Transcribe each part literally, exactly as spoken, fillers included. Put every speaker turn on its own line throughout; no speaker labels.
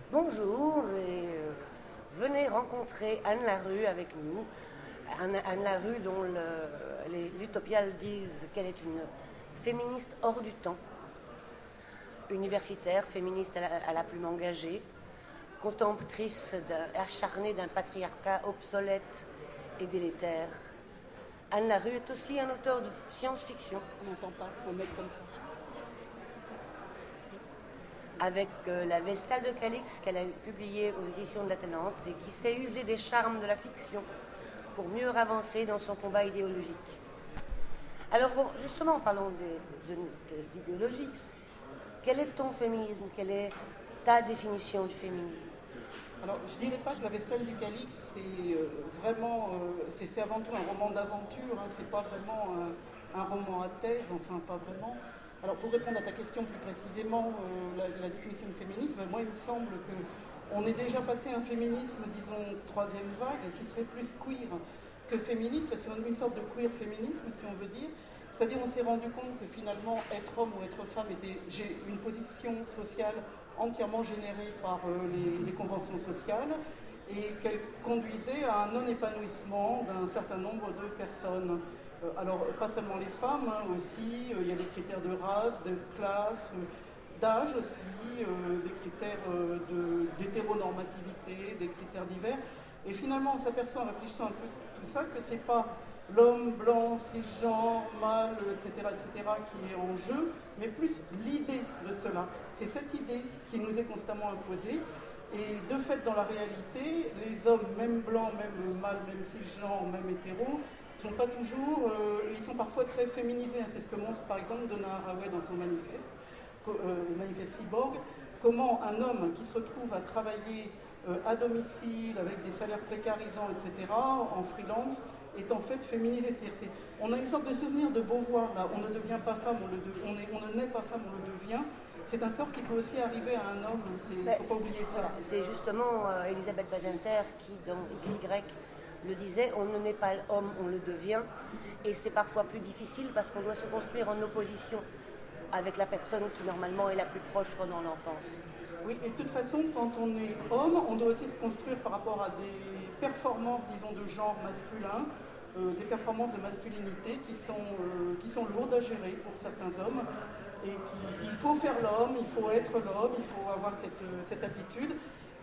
Bonjour et euh, venez rencontrer Anne Larue avec nous. Anne, Anne Larue dont le, les utopiales disent qu'elle est une féministe hors du temps, universitaire, féministe à la, à la plume engagée, contemplatrice acharnée d'un patriarcat obsolète et délétère. Anne Larue est aussi un auteur de science-fiction.
On n'entend pas, il faut mettre comme ça.
Avec euh, La Vestale de Calix qu'elle a publiée aux éditions de l'Attenante et qui s'est usée des charmes de la fiction pour mieux avancer dans son combat idéologique. Alors bon, justement, parlons d'idéologie. Quel est ton féminisme? Quelle est ta définition du féminisme?
Alors, je ne dirais pas que La Vestale du Calix, c'est euh, vraiment, euh, c'est avant tout un roman d'aventure, hein, c'est pas vraiment un, un roman à thèse, enfin pas vraiment. Alors, pour répondre à ta question plus précisément, euh, la, la définition du féminisme, moi, il me semble qu'on est déjà passé à un féminisme, disons, troisième vague, qui serait plus queer que féministe, c'est une sorte de queer féminisme, si on veut dire. C'est-à-dire, on s'est rendu compte que finalement, être homme ou être femme était une position sociale entièrement générée par euh, les, les conventions sociales et qu'elle conduisait à un non-épanouissement d'un certain nombre de personnes. Euh, alors, pas seulement les femmes, hein, aussi, euh, il y a des critères de race, de classe, euh, d'âge aussi, euh, des critères euh, de, d'hétéronormativité, des critères divers. Et finalement, on s'aperçoit en réfléchissant un peu tout ça que c'est pas l'homme blanc, cisgenre, mâle, et cetera, et cetera, qui est en jeu, mais plus l'idée de cela. C'est cette idée qui nous est constamment imposée. Et de fait, dans la réalité, les hommes, même blancs, même mâles, même cisgenres, même hétéros, sont pas toujours, euh, ils sont parfois très féminisés. C'est ce que montre par exemple Donna Haraway dans son manifeste, euh, le manifeste Cyborg, comment un homme qui se retrouve à travailler euh, à domicile, avec des salaires précarisants, et cetera, en freelance, est en fait féminisé. C'est-à-dire, on a une sorte de souvenir de Beauvoir, là. On ne devient pas femme, on, le de, on, est, on ne naît pas femme, on le devient. C'est un sort qui peut aussi arriver à un homme, il ne faut pas oublier ça.
C'est justement euh, Elisabeth Badinter qui, dans X Y, le disait, on ne naît pas homme, on le devient. Et c'est parfois plus difficile parce qu'on doit se construire en opposition avec la personne qui normalement est la plus proche pendant l'enfance.
Oui, et de toute façon, quand on est homme, on doit aussi se construire par rapport à des performances, disons, de genre masculin, euh, des performances de masculinité qui sont, euh, qui sont lourdes à gérer pour certains hommes. Et qui, il faut faire l'homme, il faut être l'homme, il faut avoir cette, cette attitude.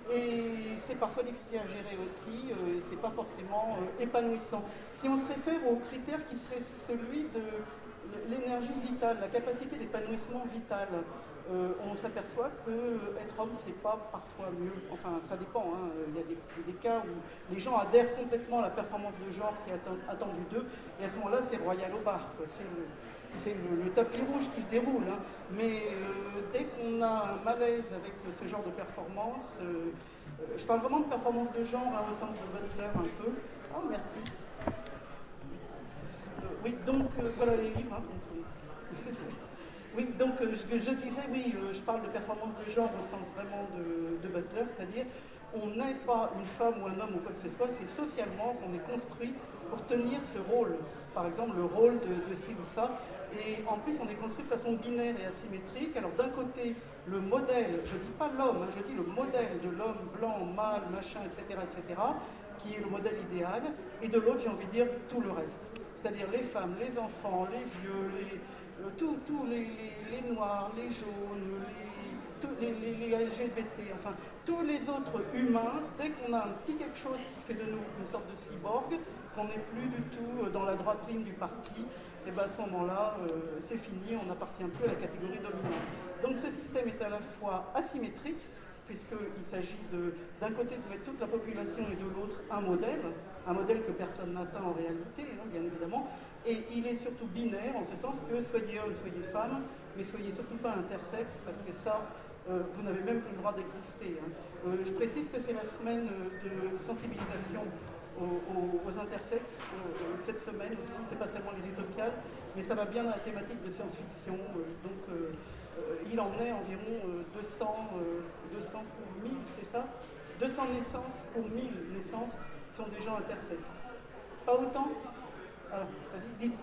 Et c'est parfois difficile à gérer aussi, euh, c'est pas forcément euh, épanouissant. Si on se réfère au critère qui serait celui de l'énergie vitale, la capacité d'épanouissement vital, euh, on s'aperçoit que être homme, c'est pas parfois mieux. Enfin, ça dépend, hein. Il y a des, des cas où les gens adhèrent complètement à la performance de genre qui est attendue d'eux, et à ce moment-là, c'est royal au bar, quoi. C'est le, c'est le, le tapis rouge qui se déroule, hein. Mais euh, dès qu'on a un malaise avec ce genre de performance, euh, euh, je parle vraiment de performance de genre, hein, au sens de Butler un peu. Oh, merci. Euh, oui, donc, euh, voilà les livres. Hein, donc, euh, oui, donc, euh, je, je disais, oui, euh, je parle de performance de genre au sens vraiment de, de Butler, c'est-à-dire, on n'est pas une femme ou un homme ou quoi que ce soit, c'est socialement qu'on est construit pour tenir ce rôle. Par exemple, le rôle de, de ci ou ça. Et en plus, on est construit de façon binaire et asymétrique. Alors d'un côté, le modèle, je ne dis pas l'homme, hein, je dis le modèle de l'homme blanc, mâle, machin, et cetera, et cetera, qui est le modèle idéal. Et de l'autre, j'ai envie de dire tout le reste. C'est-à-dire les femmes, les enfants, les vieux, les, euh, tous tout les, les, les noirs, les jaunes, les, tous les, les, les L G B T, enfin, tous les autres humains, dès qu'on a un petit quelque chose qui fait de nous une sorte de cyborg, qu'on n'est plus du tout dans la droite ligne du parti, et bien à ce moment-là, euh, c'est fini, on n'appartient plus à la catégorie dominante. Donc ce système est à la fois asymétrique, puisqu'il s'agit d'un côté de mettre toute la population et de l'autre un modèle, un modèle que personne n'atteint en réalité, hein, bien évidemment, et il est surtout binaire, en ce sens que soyez homme, soyez femme, mais soyez surtout pas intersexe, parce que ça, euh, vous n'avez même plus le droit d'exister. Hein. Euh, je précise que c'est la semaine de sensibilisation Aux, aux, aux intersexes, euh, cette semaine aussi, c'est pas seulement les utopiales, mais ça va bien dans la thématique de science-fiction, euh, donc euh, euh, il en est environ euh, deux cents, euh, deux cents pour mille, c'est ça deux cents naissances pour mille naissances sont des gens intersexes. Pas autant Alors, vas-y, dites.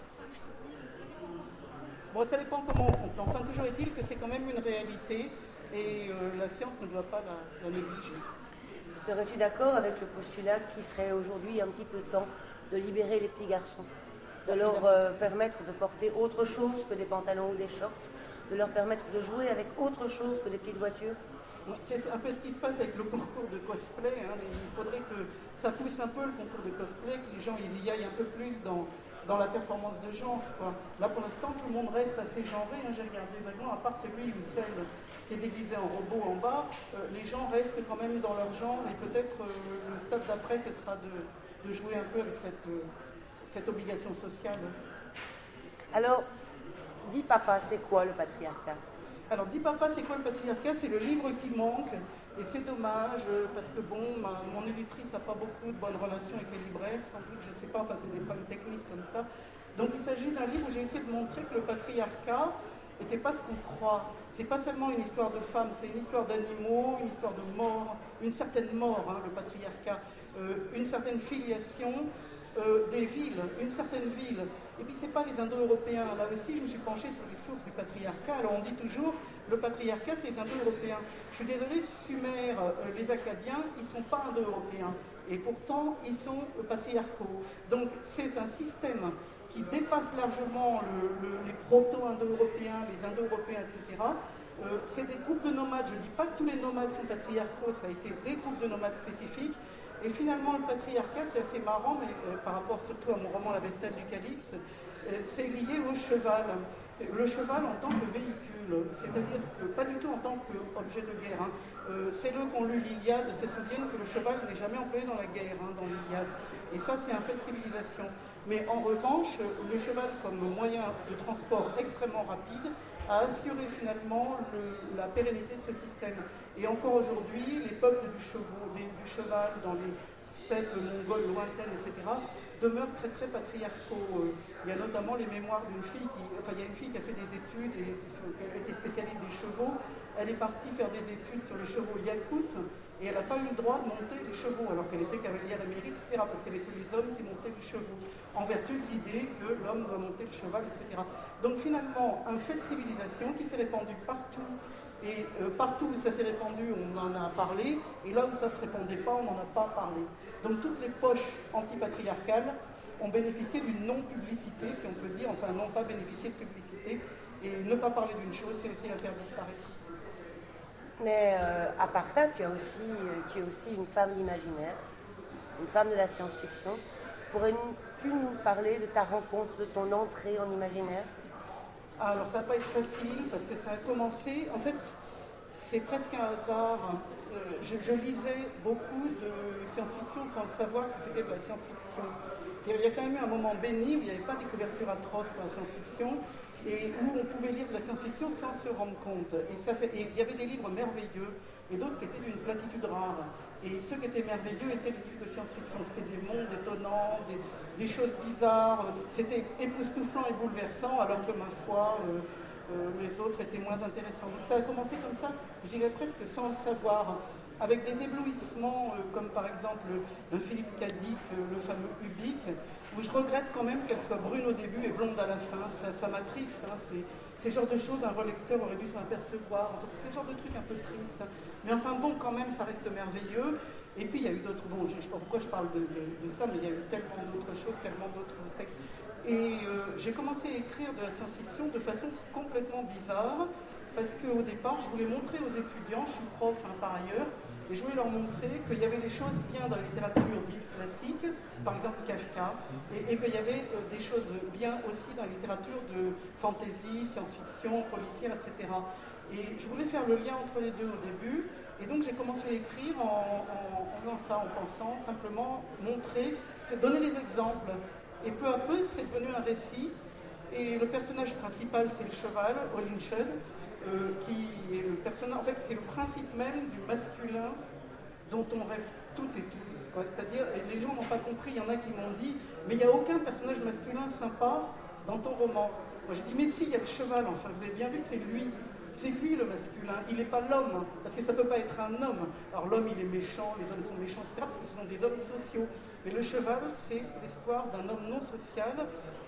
Bon, ça dépend comment on compte. Enfin, toujours est-il que c'est quand même une réalité. et euh, la science ne doit pas la, la négliger.
Serais-tu d'accord avec le postulat qu'il serait aujourd'hui un petit peu temps de libérer les petits garçons, de leur euh, permettre de porter autre chose que des pantalons ou des shorts, de leur permettre de jouer avec autre chose que des petites voitures?
C'est un peu ce qui se passe avec le concours de cosplay. Hein. Il faudrait que ça pousse un peu le concours de cosplay, que les gens ils y aillent un peu plus dans, dans la performance de genre. Quoi. Là, pour l'instant, tout le monde reste assez genré. Hein. J'ai regardé vaguement, à part celui ou celle qui est déguisé en robot en bas, euh, les gens restent quand même dans leur genre. Et peut-être euh, le stade d'après, ce sera de, de jouer un peu avec cette, euh, cette obligation sociale.
Alors, dis papa, c'est quoi le patriarcat?
Alors, Dis papa, c'est quoi le patriarcat? C'est le livre qui manque, et c'est dommage, parce que bon, ma, mon éditrice n'a pas beaucoup de bonnes relations avec les libraires, sans doute, je ne sais pas, enfin c'est des problèmes techniques comme ça. Donc il s'agit d'un livre où j'ai essayé de montrer que le patriarcat n'était pas ce qu'on croit. C'est pas seulement une histoire de femmes, c'est une histoire d'animaux, une histoire de mort, une certaine mort, hein, le patriarcat, euh, une certaine filiation, Euh, des villes, une certaine ville. Et puis c'est pas les Indo-Européens. Là aussi, je me suis penchée sur les sources du patriarcat. Alors on dit toujours, le patriarcat, c'est les Indo-Européens. Je suis désolée, Sumer, euh, les Acadiens, ils sont pas Indo-Européens. Et pourtant, ils sont euh, patriarcaux. Donc c'est un système qui dépasse largement le, le, les proto-Indo-Européens, les Indo-Européens, et cetera. Euh, c'est des groupes de nomades. Je ne dis pas que tous les nomades sont patriarcaux, ça a été des groupes de nomades spécifiques. Et finalement, le patriarcat, c'est assez marrant, mais euh, par rapport surtout à mon roman La Vestale du Calix, euh, c'est lié au cheval. Le cheval en tant que véhicule, c'est-à-dire que pas du tout en tant qu'objet de guerre. Hein. Euh, c'est eux qui ont lu l'Iliade, se souviennent que le cheval n'est jamais employé dans la guerre, hein, dans l'Iliade. Et ça, c'est un fait de civilisation. Mais en revanche, le cheval comme moyen de transport extrêmement rapide a assuré finalement le, la pérennité de ce système. Et encore aujourd'hui, les peuples du, chevaux, des, du cheval dans les steppes mongoles lointaines, et cetera, demeurent très très patriarcaux. Il y a notamment les mémoires d'une fille qui, enfin il y a une fille qui a fait des études et qui a été spécialiste des chevaux. Elle est partie faire des études sur les chevaux yakoutes et elle n'a pas eu le droit de monter les chevaux alors qu'elle était cavalière émérite, et cetera. Parce qu'il n'y avait que les hommes qui montaient les chevaux, en vertu de l'idée que l'homme doit monter le cheval, et cetera. Donc finalement, un fait de civilisation qui s'est répandu partout. Et euh, partout où ça s'est répandu, on en a parlé, et là où ça ne se répandait pas, on n'en a pas parlé. Donc toutes les poches antipatriarcales ont bénéficié d'une non-publicité, si on peut dire, enfin n'ont pas bénéficié de publicité, et ne pas parler d'une chose, c'est essayer de la faire disparaître.
Mais euh, à part ça, tu, as aussi, euh, tu es aussi une femme d'imaginaire, une femme de la science-fiction. Pourrais-tu nous parler de ta rencontre, de ton entrée en imaginaire?
Ah, alors ça va pas être facile parce que ça a commencé, en fait c'est presque un hasard. Euh, je, je lisais beaucoup de science-fiction sans le savoir que c'était de la science-fiction. Il y a quand même eu un moment béni où il n'y avait pas des couvertures atroces pour la science-fiction et où on pouvait lire de la science-fiction sans se rendre compte. Et, ça fait, et il y avait des livres merveilleux et d'autres qui étaient d'une platitude rare. Et ceux qui étaient merveilleux étaient les livres de science-fiction. C'était des mondes étonnants, des, des choses bizarres. C'était époustouflant et bouleversant, alors que ma foi, euh, euh, les autres étaient moins intéressants. Donc ça a commencé comme ça, je dirais presque sans le savoir, avec des éblouissements, euh, comme par exemple un Philippe Cadic, euh, le fameux Ubik, où je regrette quand même qu'elle soit brune au début et blonde à la fin. Ça, ça m'attriste. Hein, c'est ce genre de choses, un relecteur aurait dû s'en apercevoir. Enfin, c'est ce genre de trucs un peu tristes. Hein. Mais enfin bon, quand même, ça reste merveilleux. Et puis il y a eu d'autres, bon, je ne sais pas pourquoi je parle de, de, de ça, mais il y a eu tellement d'autres choses, tellement d'autres textes. Et euh, j'ai commencé à écrire de la science-fiction de façon complètement bizarre, parce qu'au départ, je voulais montrer aux étudiants, je suis prof hein, par ailleurs, et je voulais leur montrer qu'il y avait des choses bien dans la littérature dite classique, par exemple Kafka, et, et qu'il y avait euh, des choses bien aussi dans la littérature de fantasy, science-fiction, policière, et cetera. Et je voulais faire le lien entre les deux au début, et donc j'ai commencé à écrire en, en, en faisant ça, en pensant simplement montrer, donner des exemples. Et peu à peu, c'est devenu un récit, et le personnage principal, c'est le cheval, Olinchen, euh, qui est le personnage, en fait, c'est le principe même du masculin dont on rêve toutes et tous. C'est-à-dire, et les gens n'ont pas compris, il y en a qui m'ont dit, mais il n'y a aucun personnage masculin sympa dans ton roman. Moi je dis, mais si, il y a le cheval, enfin, vous avez bien vu que c'est lui. C'est lui le masculin, il n'est pas l'homme, parce que ça ne peut pas être un homme. Alors l'homme il est méchant, les hommes sont méchants, et cetera, parce que ce sont des hommes sociaux. Mais le cheval, c'est l'espoir d'un homme non social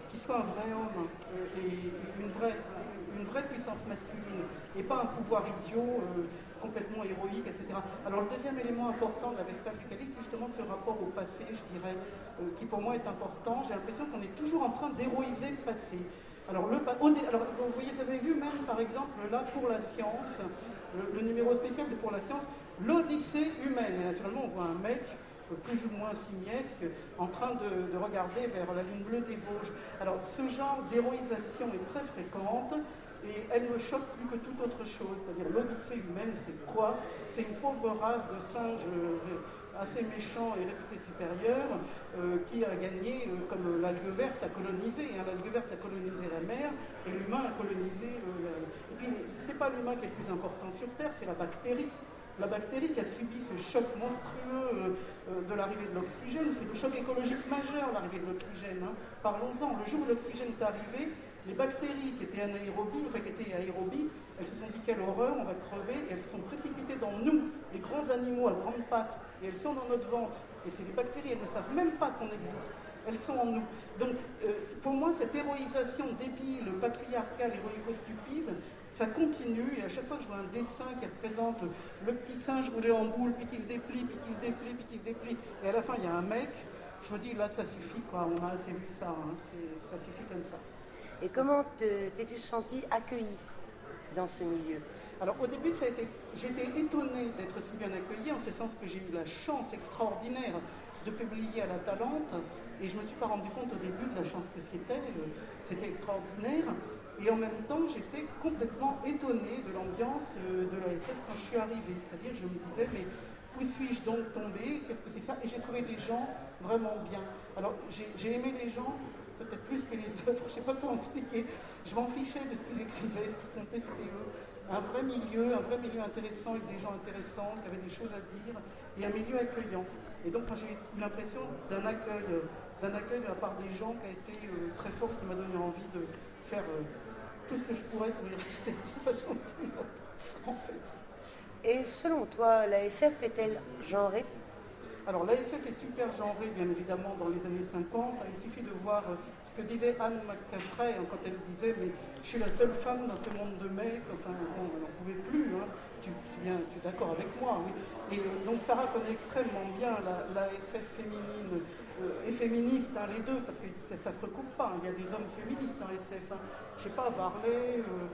qui soit un vrai homme euh, et une vraie, une vraie puissance masculine, et pas un pouvoir idiot, euh, complètement héroïque, et cetera. Alors le deuxième élément important de la Vestale du Calix, c'est justement ce rapport au passé, je dirais, euh, qui pour moi est important. J'ai l'impression qu'on est toujours en train d'héroïser le passé. Alors, le, au, alors, vous voyez, vous avez vu même, par exemple, là, pour la science, le, le numéro spécial de Pour la science, l'Odyssée humaine. Et naturellement, on voit un mec plus ou moins simiesque en train de, de regarder vers la ligne bleue des Vosges. Alors, ce genre d'héroïsation est très fréquente et elle me choque plus que toute autre chose. C'est-à-dire, l'Odyssée humaine, c'est quoi? C'est une pauvre race de singes euh, assez méchants et réputés supérieurs euh, qui a gagné, euh, comme l'algue verte a colonisé. Hein, l'algue verte a colonisé la mer et l'humain a colonisé... Euh, la... Et puis, c'est pas l'humain qui est le plus important sur Terre, c'est la bactérie. La bactérie qui a subi ce choc monstrueux euh, de l'arrivée de l'oxygène, c'est le choc écologique majeur, l'arrivée de l'oxygène. Hein. Parlons-en, le jour où l'oxygène est arrivé, les bactéries qui étaient anaérobies, enfin qui étaient aérobies, elles se sont dit quelle horreur, on va crever, et elles se sont précipitées dans nous, les grands animaux à grandes pattes, et elles sont dans notre ventre. Et c'est les bactéries, elles ne savent même pas qu'on existe. Elles sont en nous. Donc, euh, pour moi, cette héroïsation débile, patriarcale, héroïco-stupide, ça continue, et à chaque fois que je vois un dessin qui représente le petit singe roulé en boule, puis qui se déplie, puis qui se déplie, puis qui se déplie, et à la fin, il y a un mec, je me dis, là, ça suffit, quoi, on a assez vu ça, hein, ça suffit comme ça.
Et comment t'es-tu senti accueilli dans ce milieu?
Alors au début, ça a été, j'étais étonnée d'être si bien accueillie, en ce sens que j'ai eu la chance extraordinaire de publier à la Talente, et je ne me suis pas rendu compte au début de la chance que c'était, euh, c'était extraordinaire, et en même temps, j'étais complètement étonnée de l'ambiance euh, de l'A S F quand je suis arrivée, c'est-à-dire je me disais, mais où suis-je donc tombée? Qu'est-ce que c'est ça? Et j'ai trouvé les gens vraiment bien. Alors j'ai aimé les gens, peut-être plus que les œuvres, je ne sais pas comment expliquer. Je m'en fichais de ce qu'ils écrivaient, ce qu'ils comptaient, c'était eux. Un vrai milieu, un vrai milieu intéressant avec des gens intéressants, qui avaient des choses à dire, et un milieu accueillant. Et donc moi j'ai eu l'impression d'un accueil, d'un accueil de la part des gens qui a été euh, très fort, qui m'a donné envie de faire euh, tout ce que je pourrais pour y rester de façon ou d'une autre, en fait.
Et selon toi, la S F est-elle genrée?
Alors l'A S F est super genrée, bien évidemment, dans les années cinquante. Il suffit de voir ce que disait Anne McCaffrey quand elle disait « mais je suis la seule femme dans ce monde de mecs », enfin, bon, elle n'en pouvait plus, hein. tu, bien, tu es d'accord avec moi, oui. Et euh, donc Sarah connaît extrêmement bien la, la S F féminine euh, et féministe, hein, les deux, parce que ça ne se recoupe pas, hein. Il y a des hommes féministes en S F, hein. Je ne sais pas, Varley, euh,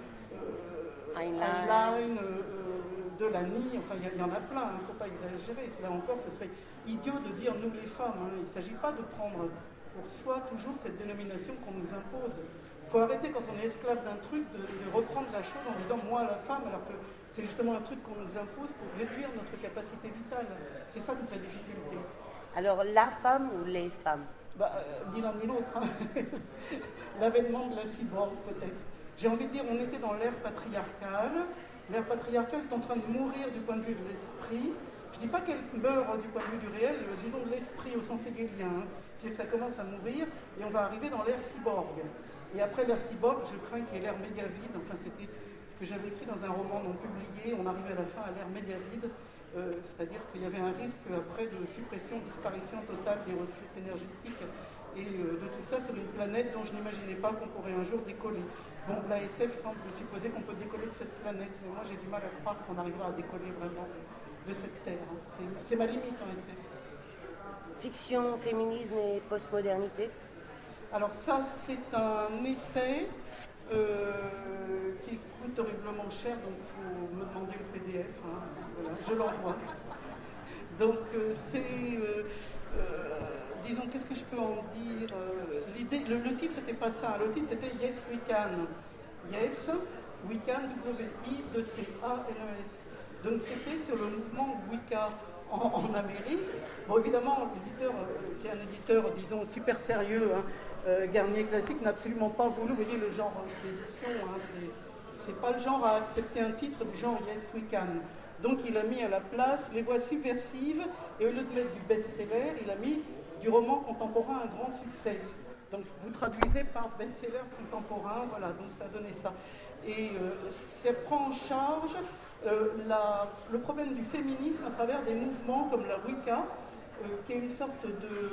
euh, Heinlein, euh, euh, Delany, enfin il y, y en a plein, il hein, ne faut pas exagérer, là encore ce serait idiot de dire nous les femmes, hein. Il ne s'agit pas de prendre pour soi toujours cette dénomination qu'on nous impose. Il faut arrêter quand on est esclave d'un truc de, de reprendre la chose en disant moi la femme, alors que c'est justement un truc qu'on nous impose pour réduire notre capacité vitale. C'est ça toute la difficulté.
Alors la femme ou les femmes?
Bah, euh, ni l'un ni l'autre. Hein. L'avènement de la cyborg peut-être. J'ai envie de dire, on était dans l'ère patriarcale. L'ère patriarcale est en train de mourir du point de vue de l'esprit. Je ne dis pas qu'elle meurt du point de vue du réel, euh, disons de l'esprit au sens hegelien. Hein. C'est que ça commence à mourir et on va arriver dans l'ère cyborg. Et après l'ère cyborg, je crains qu'il y ait l'ère méga-vide. Enfin, c'était ce que j'avais écrit dans un roman non publié. On arrivait à la fin à l'ère méga-vide. Euh, c'est-à-dire qu'il y avait un risque après de suppression, disparition totale des ressources énergétiques et euh, de tout ça sur une planète dont je n'imaginais pas qu'on pourrait un jour décoller. Bon, l'A S F semble supposer qu'on peut décoller de cette planète, mais moi j'ai du mal à croire qu'on arrivera à décoller vraiment de cette terre. C'est ma limite en S F.
Fiction, féminisme et postmodernité?
Alors ça, c'est un essai euh, qui coûte horriblement cher, donc il faut me demander le P D F, hein. Voilà, je l'envoie. Donc euh, c'est, euh, euh, disons, qu'est-ce que je peux en dire? euh, l'idée, le, le titre n'était pas ça, le titre c'était Yes We Can. Yes, We Can, W I deux C A N E S. Donc c'était sur le mouvement Wicca en, en Amérique. Bon, évidemment, l'éditeur, euh, qui est un éditeur, disons, super sérieux, hein, euh, Garnier Classique, n'a absolument pas voulu, vous voyez le genre d'édition, hein, c'est pas le genre à accepter un titre du genre Yes We Can. Donc il a mis à la place les voix subversives, et au lieu de mettre du best-seller, il a mis du roman contemporain à grand succès. Donc vous traduisez par best-seller contemporain, voilà, donc ça a donné ça. Et euh, ça prend en charge euh, la, le problème du féminisme à travers des mouvements comme la Wicca, euh, qui est une sorte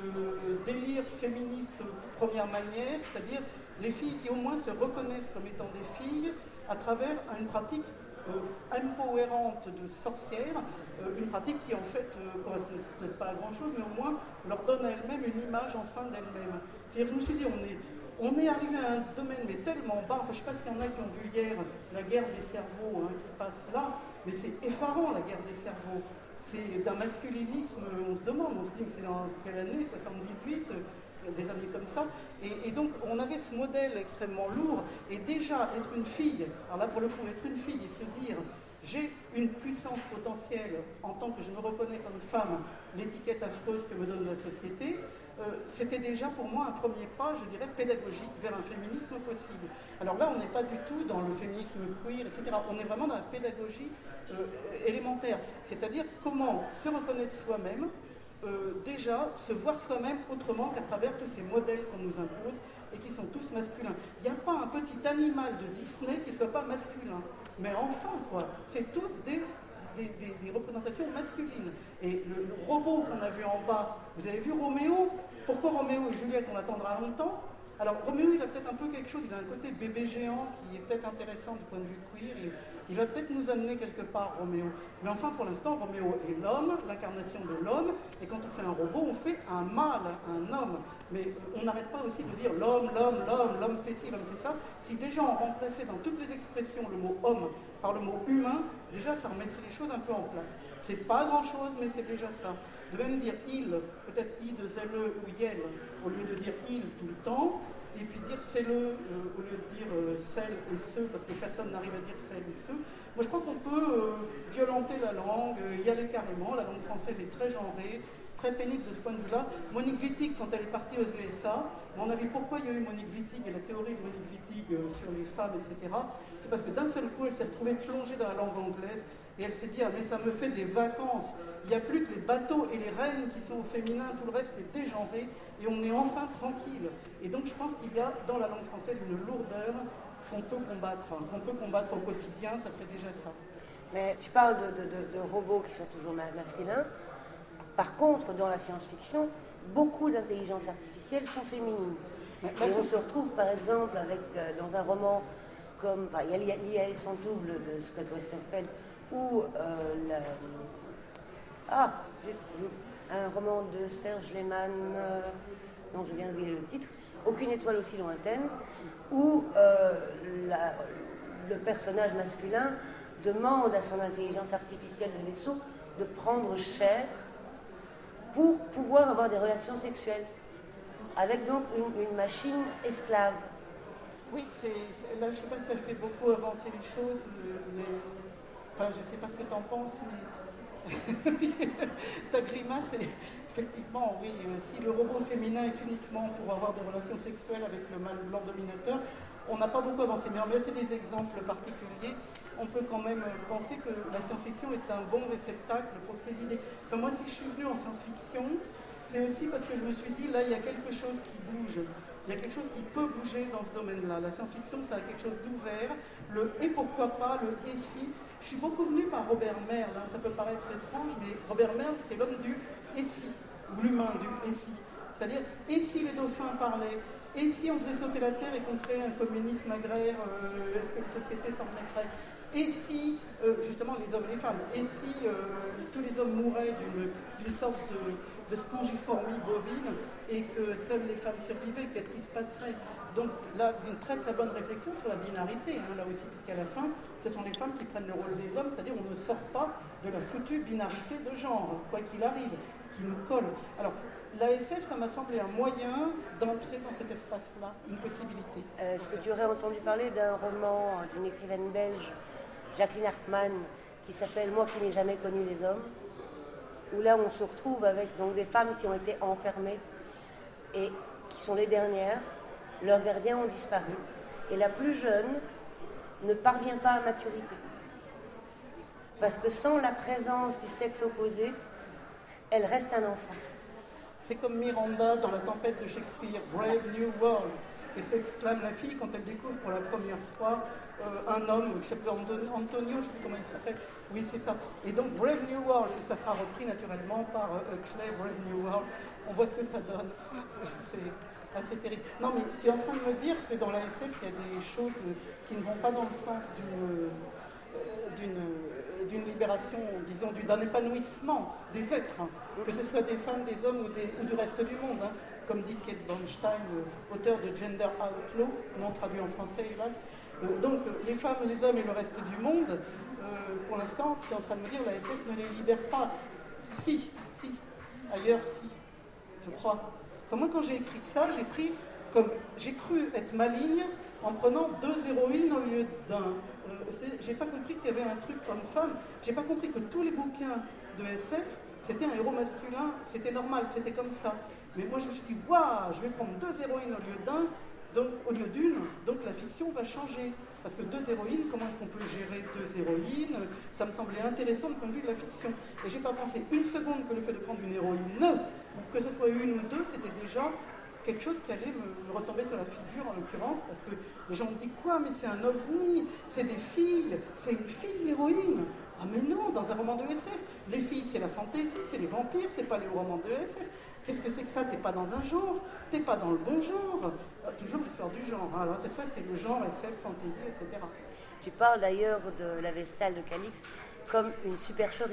de délire féministe première manière, c'est-à-dire les filles qui au moins se reconnaissent comme étant des filles à travers une pratique euh, empowerante de sorcière, euh, une pratique qui en fait euh, correspond peut-être pas à grand-chose, mais au moins leur donne à elles-mêmes une image enfin d'elles-mêmes. C'est-à-dire, je me suis dit, on est, on est arrivé à un domaine mais tellement bas, enfin je ne sais pas s'il y en a qui ont vu hier la guerre des cerveaux hein, qui passe là, mais c'est effarant la guerre des cerveaux. C'est d'un masculinisme, on se demande, on se dit que c'est dans quelle année, soixante-dix-huit, des années comme ça, et, et donc on avait ce modèle extrêmement lourd, et déjà être une fille, alors là pour le coup être une fille et se dire j'ai une puissance potentielle en tant que je me reconnais comme femme, l'étiquette affreuse que me donne la société, euh, c'était déjà pour moi un premier pas, je dirais, pédagogique vers un féminisme possible. Alors là on n'est pas du tout dans le féminisme queer, et cetera. On est vraiment dans la pédagogie euh, élémentaire, c'est-à-dire comment se reconnaître soi-même, Euh, déjà se voir soi-même autrement qu'à travers tous ces modèles qu'on nous impose et qui sont tous masculins. Il n'y a pas un petit animal de Disney qui ne soit pas masculin. Mais enfin, quoi, c'est tous des, des, des, des représentations masculines. Et le, le robot qu'on a vu en bas, vous avez vu Roméo? Pourquoi Roméo et Juliette, on attendra longtemps? Alors Roméo, il a peut-être un peu quelque chose, il a un côté bébé géant qui est peut-être intéressant du point de vue queer. Il, il va peut-être nous amener quelque part, Roméo. Mais enfin, pour l'instant, Roméo est l'homme, l'incarnation de l'homme. Et quand on fait un robot, on fait un mâle, un homme. Mais on n'arrête pas aussi de dire l'homme, l'homme, l'homme, l'homme fait ci, l'homme fait ça. Si déjà on remplaçait dans toutes les expressions le mot homme par le mot humain, déjà ça remettrait les choses un peu en place. C'est pas grand-chose, mais c'est déjà ça. De même dire il, peut-être i de zèle ou yel, au lieu de dire il tout le temps, et puis dire c'est-le euh, au lieu de dire euh, celle et ce, parce que personne n'arrive à dire celle ou ce. Moi je crois qu'on peut euh, violenter la langue, euh, y aller carrément. La langue française est très genrée, très pénible de ce point de vue-là. Monique Wittig, quand elle est partie aux U S A, à mon avis, pourquoi il y a eu Monique Wittig et la théorie de Monique Wittig euh, sur les femmes, et cetera, c'est parce que d'un seul coup, elle s'est retrouvée plongée dans la langue anglaise et elle s'est dit, ah mais ça me fait des vacances. Il n'y a plus que les bateaux et les reines qui sont au féminin, tout le reste est dégenré et on est enfin tranquille. Et donc je pense qu'il y a dans la langue française une lourdeur qu'on peut combattre, qu'on peut combattre au quotidien, ça serait déjà ça.
Mais tu parles de, de, de, de robots qui sont toujours masculins. Par contre, dans la science-fiction, beaucoup d'intelligences artificielles sont féminines. Et on se retrouve par exemple avec, euh, dans un roman comme, enfin, il y a l'I A et son double de Scott Westerfeld, ou euh, la, ah, j'ai, j'ai, un roman de Serge Lehmann, euh, dont je viens d'oublier le titre, Aucune étoile aussi lointaine, où euh, la, le personnage masculin demande à son intelligence artificielle de vaisseau de prendre chair pour pouvoir avoir des relations sexuelles, avec donc une, une machine esclave.
Oui, c'est, c'est, là je ne sais pas si ça fait beaucoup avancer les choses, mais, enfin je ne sais pas ce que tu en penses, mais ta grimace est effectivement, oui, si le robot féminin est uniquement pour avoir des relations sexuelles avec le mâle blanc dominateur, on n'a pas beaucoup avancé, mais en laissant des exemples particuliers, on peut quand même penser que la science-fiction est un bon réceptacle pour ces idées. Enfin, moi, si je suis venue en science-fiction, c'est aussi parce que je me suis dit, là, il y a quelque chose qui bouge. Il y a quelque chose qui peut bouger dans ce domaine-là. La science-fiction, ça a quelque chose d'ouvert. Le « et pourquoi pas », le « et si ». Je suis beaucoup venue par Robert Merle, hein. Ça peut paraître étrange, mais Robert Merle, c'est l'homme du « et si », ou l'humain du « et si ». C'est-à-dire, et si les dauphins parlaient? Et si on faisait sauter la Terre et qu'on créait un communisme agraire, euh, est-ce que les sociétés s'en remettraient? Et si, euh, justement, les hommes et les femmes, et si euh, tous les hommes mouraient d'une, d'une sorte de, de spongiformie bovine et que seules les femmes survivaient, qu'est-ce qui se passerait? Donc là, une très très bonne réflexion sur la binarité, hein, là aussi, puisqu'à la fin, ce sont les femmes qui prennent le rôle des hommes, c'est-à-dire on ne sort pas de la foutue binarité de genre, quoi qu'il arrive, qui nous colle. Alors, l'A S F, ça m'a semblé un moyen d'entrer dans cet espace-là, une possibilité.
Euh, Est-ce que tu aurais entendu parler d'un roman d'une écrivaine belge, Jacqueline Hartmann, qui s'appelle « Moi qui n'ai jamais connu les hommes », où là on se retrouve avec donc, des femmes qui ont été enfermées et qui sont les dernières, leurs gardiens ont disparu, et la plus jeune ne parvient pas à maturité. Parce que sans la présence du sexe opposé, elle reste un enfant.
C'est comme Miranda dans La Tempête de Shakespeare, Brave New World, et s'exclame la fille quand elle découvre pour la première fois euh, un homme qui s'appelle Antonio, je ne sais plus comment il s'appelle. Oui, c'est ça. Et donc Brave New World, et ça sera repris naturellement par euh, Clay, Brave New World. On voit ce que ça donne. C'est assez terrible. Non, mais tu es en train de me dire que dans la S F, il y a des choses qui ne vont pas dans le sens d'une... d'une d'une libération, disons, d'un épanouissement des êtres, hein, que ce soit des femmes, des hommes ou, des, ou du reste du monde, hein, comme dit Kate Bornstein, auteur de Gender Outlaw, non traduit en français hélas. Euh, donc les femmes, les hommes et le reste du monde, euh, pour l'instant, tu es en train de me dire la S F ne les libère pas. Si, si, ailleurs si, je crois. Enfin, moi quand j'ai écrit ça, j'ai pris comme j'ai cru être maligne en prenant deux héroïnes au lieu d'un. Euh, j'ai pas compris qu'il y avait un truc homme-femme. J'ai pas compris que tous les bouquins de S F, c'était un héros masculin, c'était normal, c'était comme ça. Mais moi je me suis dit, waouh, je vais prendre deux héroïnes au lieu d'un, donc au lieu d'une, donc la fiction va changer. Parce que deux héroïnes, comment est-ce qu'on peut gérer deux héroïnes? Ça me semblait intéressant du point de vue de la fiction. Et j'ai pas pensé une seconde que le fait de prendre une héroïne, que ce soit une ou deux, c'était déjà quelque chose qui allait me, me retomber sur la figure en l'occurrence, parce que les gens me disent quoi, mais c'est un ovni, c'est des filles, c'est une fille l'héroïne. Ah mais non, dans un roman de S F, les filles c'est la fantaisie, c'est les vampires, c'est pas les romans de S F. Qu'est-ce que c'est que ça? T'es pas dans un genre, t'es pas dans le bon genre. Ah, toujours l'histoire du genre, hein. Alors cette fois c'était le genre S F, fantaisie, et cetera.
Tu parles d'ailleurs de la Vestale de Calix comme une supercherie.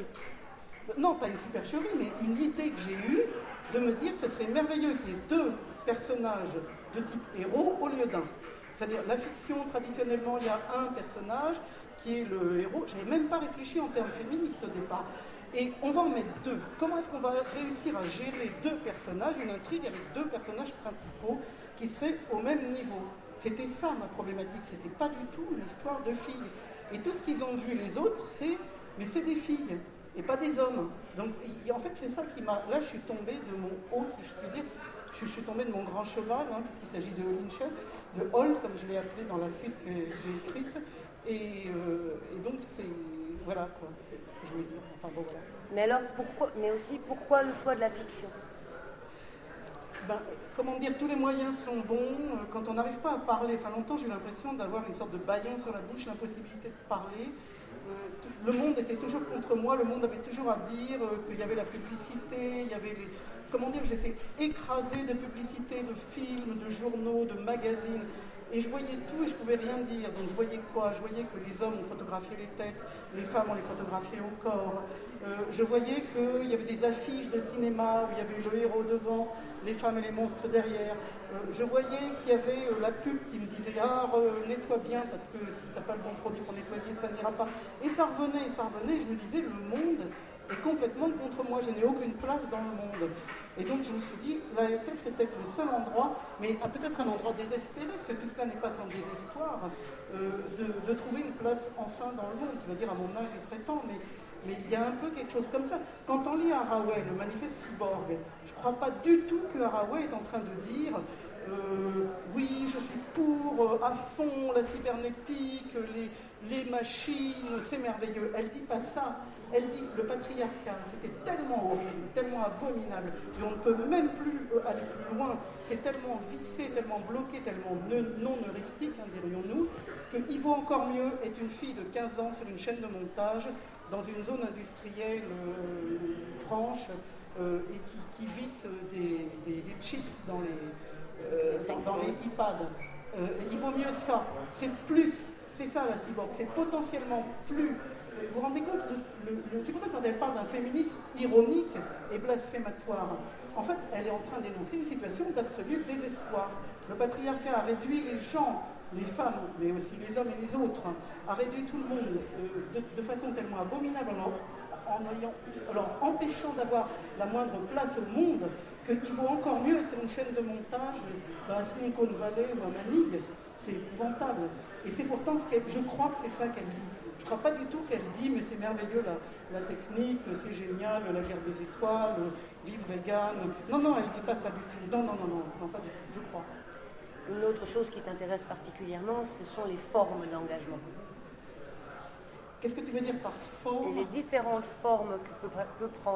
Non, pas une supercherie, mais une idée que j'ai eue de me dire que ce serait merveilleux qu'il y ait deux personnages de type héros au lieu d'un. C'est-à-dire, la fiction, traditionnellement, il y a un personnage qui est le héros. Je n'avais même pas réfléchi en termes féministes au départ. Et on va en mettre deux. Comment est-ce qu'on va réussir à gérer deux personnages, une intrigue avec deux personnages principaux qui seraient au même niveau? C'était ça ma problématique, c'était pas du tout une histoire de filles. Et tout ce qu'ils ont vu les autres, c'est, mais c'est des filles, et pas des hommes. Donc en fait c'est ça qui m'a... Là je suis tombée de mon haut, si je puis dire, je suis tombée de mon grand cheval, hein, puisqu'il s'agit de Holinshed, de Hall, comme je l'ai appelé dans la suite que j'ai écrite. Et, euh, et donc c'est... Voilà quoi, c'est ce que je voulais dire. Enfin bon voilà.
Mais alors pourquoi, mais aussi pourquoi le choix de la fiction?
Ben, comment dire, tous les moyens sont bons. Quand on n'arrive pas à parler, enfin longtemps j'ai eu l'impression d'avoir une sorte de bâillon sur la bouche, l'impossibilité de parler. Euh, le monde était toujours contre moi, le monde avait toujours à dire euh, qu'il y avait la publicité, il y avait les... Comment dire, j'étais écrasée de publicité, de films, de journaux, de magazines. Et je voyais tout et je ne pouvais rien dire. Donc je voyais quoi? Je voyais que les hommes ont photographié les têtes, les femmes ont les photographié au corps. Euh, je voyais qu'il y avait des affiches de cinéma où il y avait le héros devant, les femmes et les monstres derrière. Euh, je voyais qu'il y avait euh, la pub qui me disait « Ah, euh, nettoie bien parce que si tu n'as pas le bon produit pour nettoyer, ça n'ira pas. » Et ça revenait, ça revenait. Je me disais « Le monde est complètement contre moi, je n'ai aucune place dans le monde. » Et donc je me suis dit, la S F c'est peut-être le seul endroit, mais peut-être un endroit désespéré, parce que tout cela n'est pas sans désespoir, euh, de, de trouver une place enfin dans le monde. Tu vas dire, à mon âge, il serait temps, mais, mais il y a un peu quelque chose comme ça. Quand on lit Haraway, le manifeste cyborg, je ne crois pas du tout que Haraway est en train de dire euh, oui, je suis pour euh, à fond la cybernétique, les, les machines, c'est merveilleux. Elle ne dit pas ça. Elle dit le patriarcat, c'était tellement horrible, tellement abominable, et on ne peut même plus aller plus loin. C'est tellement vissé, tellement bloqué, tellement non heuristique, hein, dirions-nous, qu'il vaut encore mieux être une fille de quinze ans sur une chaîne de montage dans une zone industrielle euh, franche euh, et qui, qui visse des, des, des chips dans les, euh, dans, dans les iPads. Euh, il vaut mieux ça. C'est plus, c'est ça la cyborg, c'est potentiellement plus. Vous vous rendez compte, le, le, le, c'est pour ça que quand elle parle d'un féminisme ironique et blasphématoire, en fait, elle est en train d'énoncer une situation d'absolu désespoir. Le patriarcat a réduit les gens, les femmes, mais aussi les hommes et les autres, hein, a réduit tout le monde euh, de, de façon tellement abominable en, en, ayant, en empêchant d'avoir la moindre place au monde, qu'il vaut encore mieux être sur une chaîne de montage dans la Silicon Valley ou à Manille. C'est épouvantable. Et c'est pourtant ce qu'elle, je crois que c'est ça qu'elle dit. Je ne crois pas du tout qu'elle dit, mais c'est merveilleux la, la technique, c'est génial, la guerre des étoiles, vive Reagan. Non, non, elle ne dit pas ça du tout. Non, non, non, non, non, pas du tout, je crois.
Une autre chose qui t'intéresse particulièrement, ce sont les formes d'engagement.
Qu'est-ce que tu veux dire par forme?
Et les différentes formes que peut, peut prendre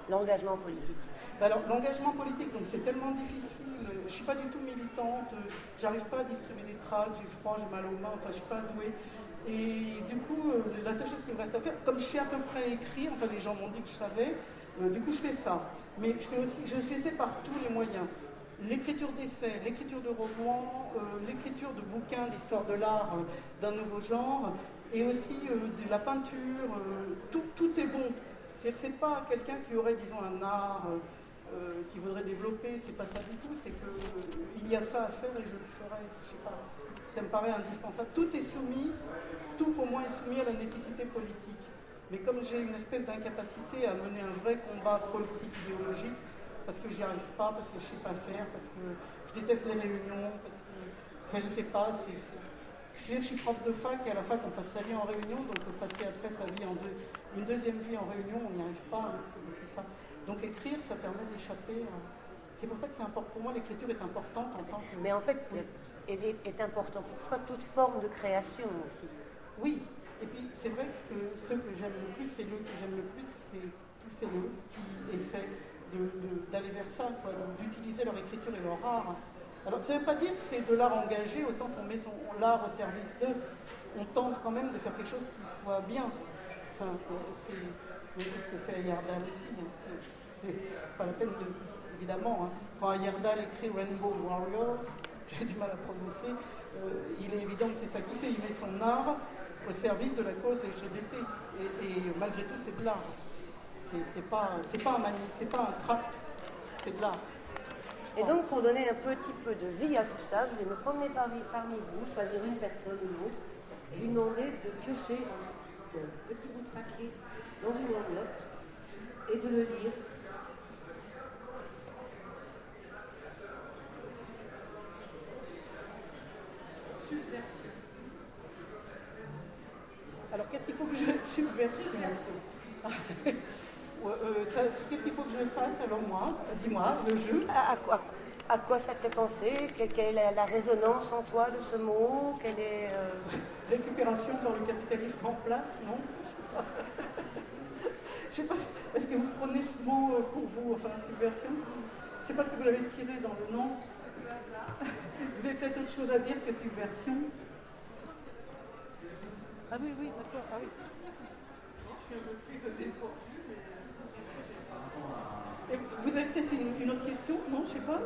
l'engagement politique?
Alors, l'engagement politique, donc c'est tellement difficile. Je ne suis pas du tout militante, j'arrive pas à distribuer des tracts, j'ai froid, j'ai mal aux mains, enfin je suis pas douée. Et du coup, euh, la seule chose qu'il me reste à faire, comme je sais à peu près écrire, enfin les gens m'ont dit que je savais, euh, du coup je fais ça. Mais je fais aussi, je sais par tous les moyens. L'écriture d'essais, l'écriture de romans, euh, l'écriture de bouquins d'histoire de l'art euh, d'un nouveau genre, et aussi euh, de la peinture, euh, tout, tout est bon. C'est pas quelqu'un qui aurait, disons, un art euh, euh, qui voudrait développer, c'est pas ça du tout, c'est qu'il euh, y a ça à faire et je le ferai, je sais pas, ça me paraît indispensable. Tout est soumis, tout pour moi est soumis à la nécessité politique. Mais comme j'ai une espèce d'incapacité à mener un vrai combat politique idéologique, parce que j'y arrive pas, parce que je sais pas faire, parce que je déteste les réunions, parce que, enfin je sais pas, c'est... Je suis prof de fac et à la fac on passe sa vie en réunion, donc passer après sa vie en deux, une deuxième vie en réunion, on n'y arrive pas, hein, c'est ça. Donc écrire, ça permet d'échapper. À... C'est pour ça que c'est important. Pour moi, l'écriture est importante en tant que...
Mais en fait, elle est, est importante pour toi toute forme de création aussi.
Oui, et puis c'est vrai que ceux que j'aime le plus, c'est le que j'aime le plus, c'est tous ces lieux qui essaient d'aller vers ça, d'utiliser leur écriture et leur art. Alors, ça ne veut pas dire que c'est de l'art engagé, au sens où on met l'art au service d'eux. On tente quand même de faire quelque chose qui soit bien. Enfin, c'est ce que fait Heyerdahl aussi. Hein. C'est pas la peine de... Évidemment, hein. Quand Heyerdahl écrit Rainbow Warriors, j'ai du mal à prononcer, euh, il est évident que c'est ça qu'il fait. Il met son art au service de la cause L G B T. Et, et malgré tout, c'est de l'art. C'est pas, pas, pas un tract, c'est de l'art.
Et donc, pour donner un petit peu de vie à tout ça, je vais me promener parmi, parmi vous, choisir une personne ou une autre, et lui demander de piocher un petit, euh, petit bout de papier dans une enveloppe et de le lire.
Subversion. Alors, qu'est-ce qu'il faut que je... Subversion. Subversion. Euh, Qu'est-ce qu'il faut que je fasse alors moi? Dis-moi, le jeu.
À, à, quoi, à quoi ça te fait penser? Quelle, quelle est la, la résonance en toi de ce mot? Quelle est, euh...
Récupération dans le capitalisme en place, non? Je sais pas. Est-ce que vous prenez ce mot pour vous, enfin subversion? C'est pas que vous l'avez tiré dans le nom. Vous avez peut-être autre chose à dire que subversion? Ah oui, oui, d'accord. Ah oui. Je suis un peu prise au dépourvu. Et vous avez peut-être une, une autre question? Non, je ne sais pas.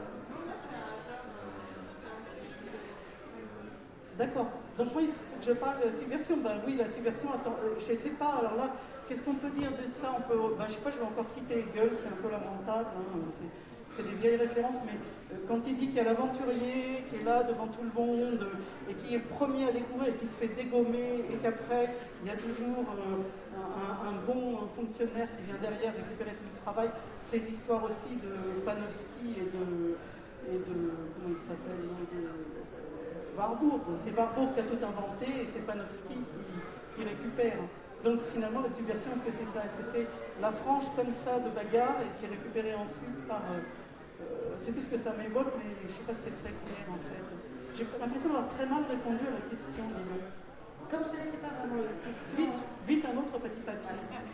D'accord. Donc oui, je parle de la subversion. Ben oui, la subversion, attends, je ne sais pas. Alors là, qu'est-ce qu'on peut dire de ça? On peut, ben, je ne sais pas, je vais encore citer Hegel, c'est un peu lamentable. Hein, c'est des vieilles références, mais euh, quand il dit qu'il y a l'aventurier qui est là devant tout le monde euh, et qui est le premier à découvrir et qui se fait dégommer et qu'après, il y a toujours euh, un, un bon fonctionnaire qui vient derrière récupérer tout le travail, c'est l'histoire aussi de Panofsky et de, et de comment il s'appelle, de Warburg. C'est Warburg qui a tout inventé et c'est Panofsky qui, qui récupère. Donc finalement, la subversion, est-ce que c'est ça? Est-ce que c'est la frange comme ça de bagarre et qui est récupérée ensuite par... Euh, euh, c'est tout ce que ça m'évoque, mais je ne sais pas si c'est très clair en fait. J'ai l'impression d'avoir très mal répondu à la question, dis-donc.
Comme ce n'était pas vraiment une question...
Vite, vite un autre petit papier.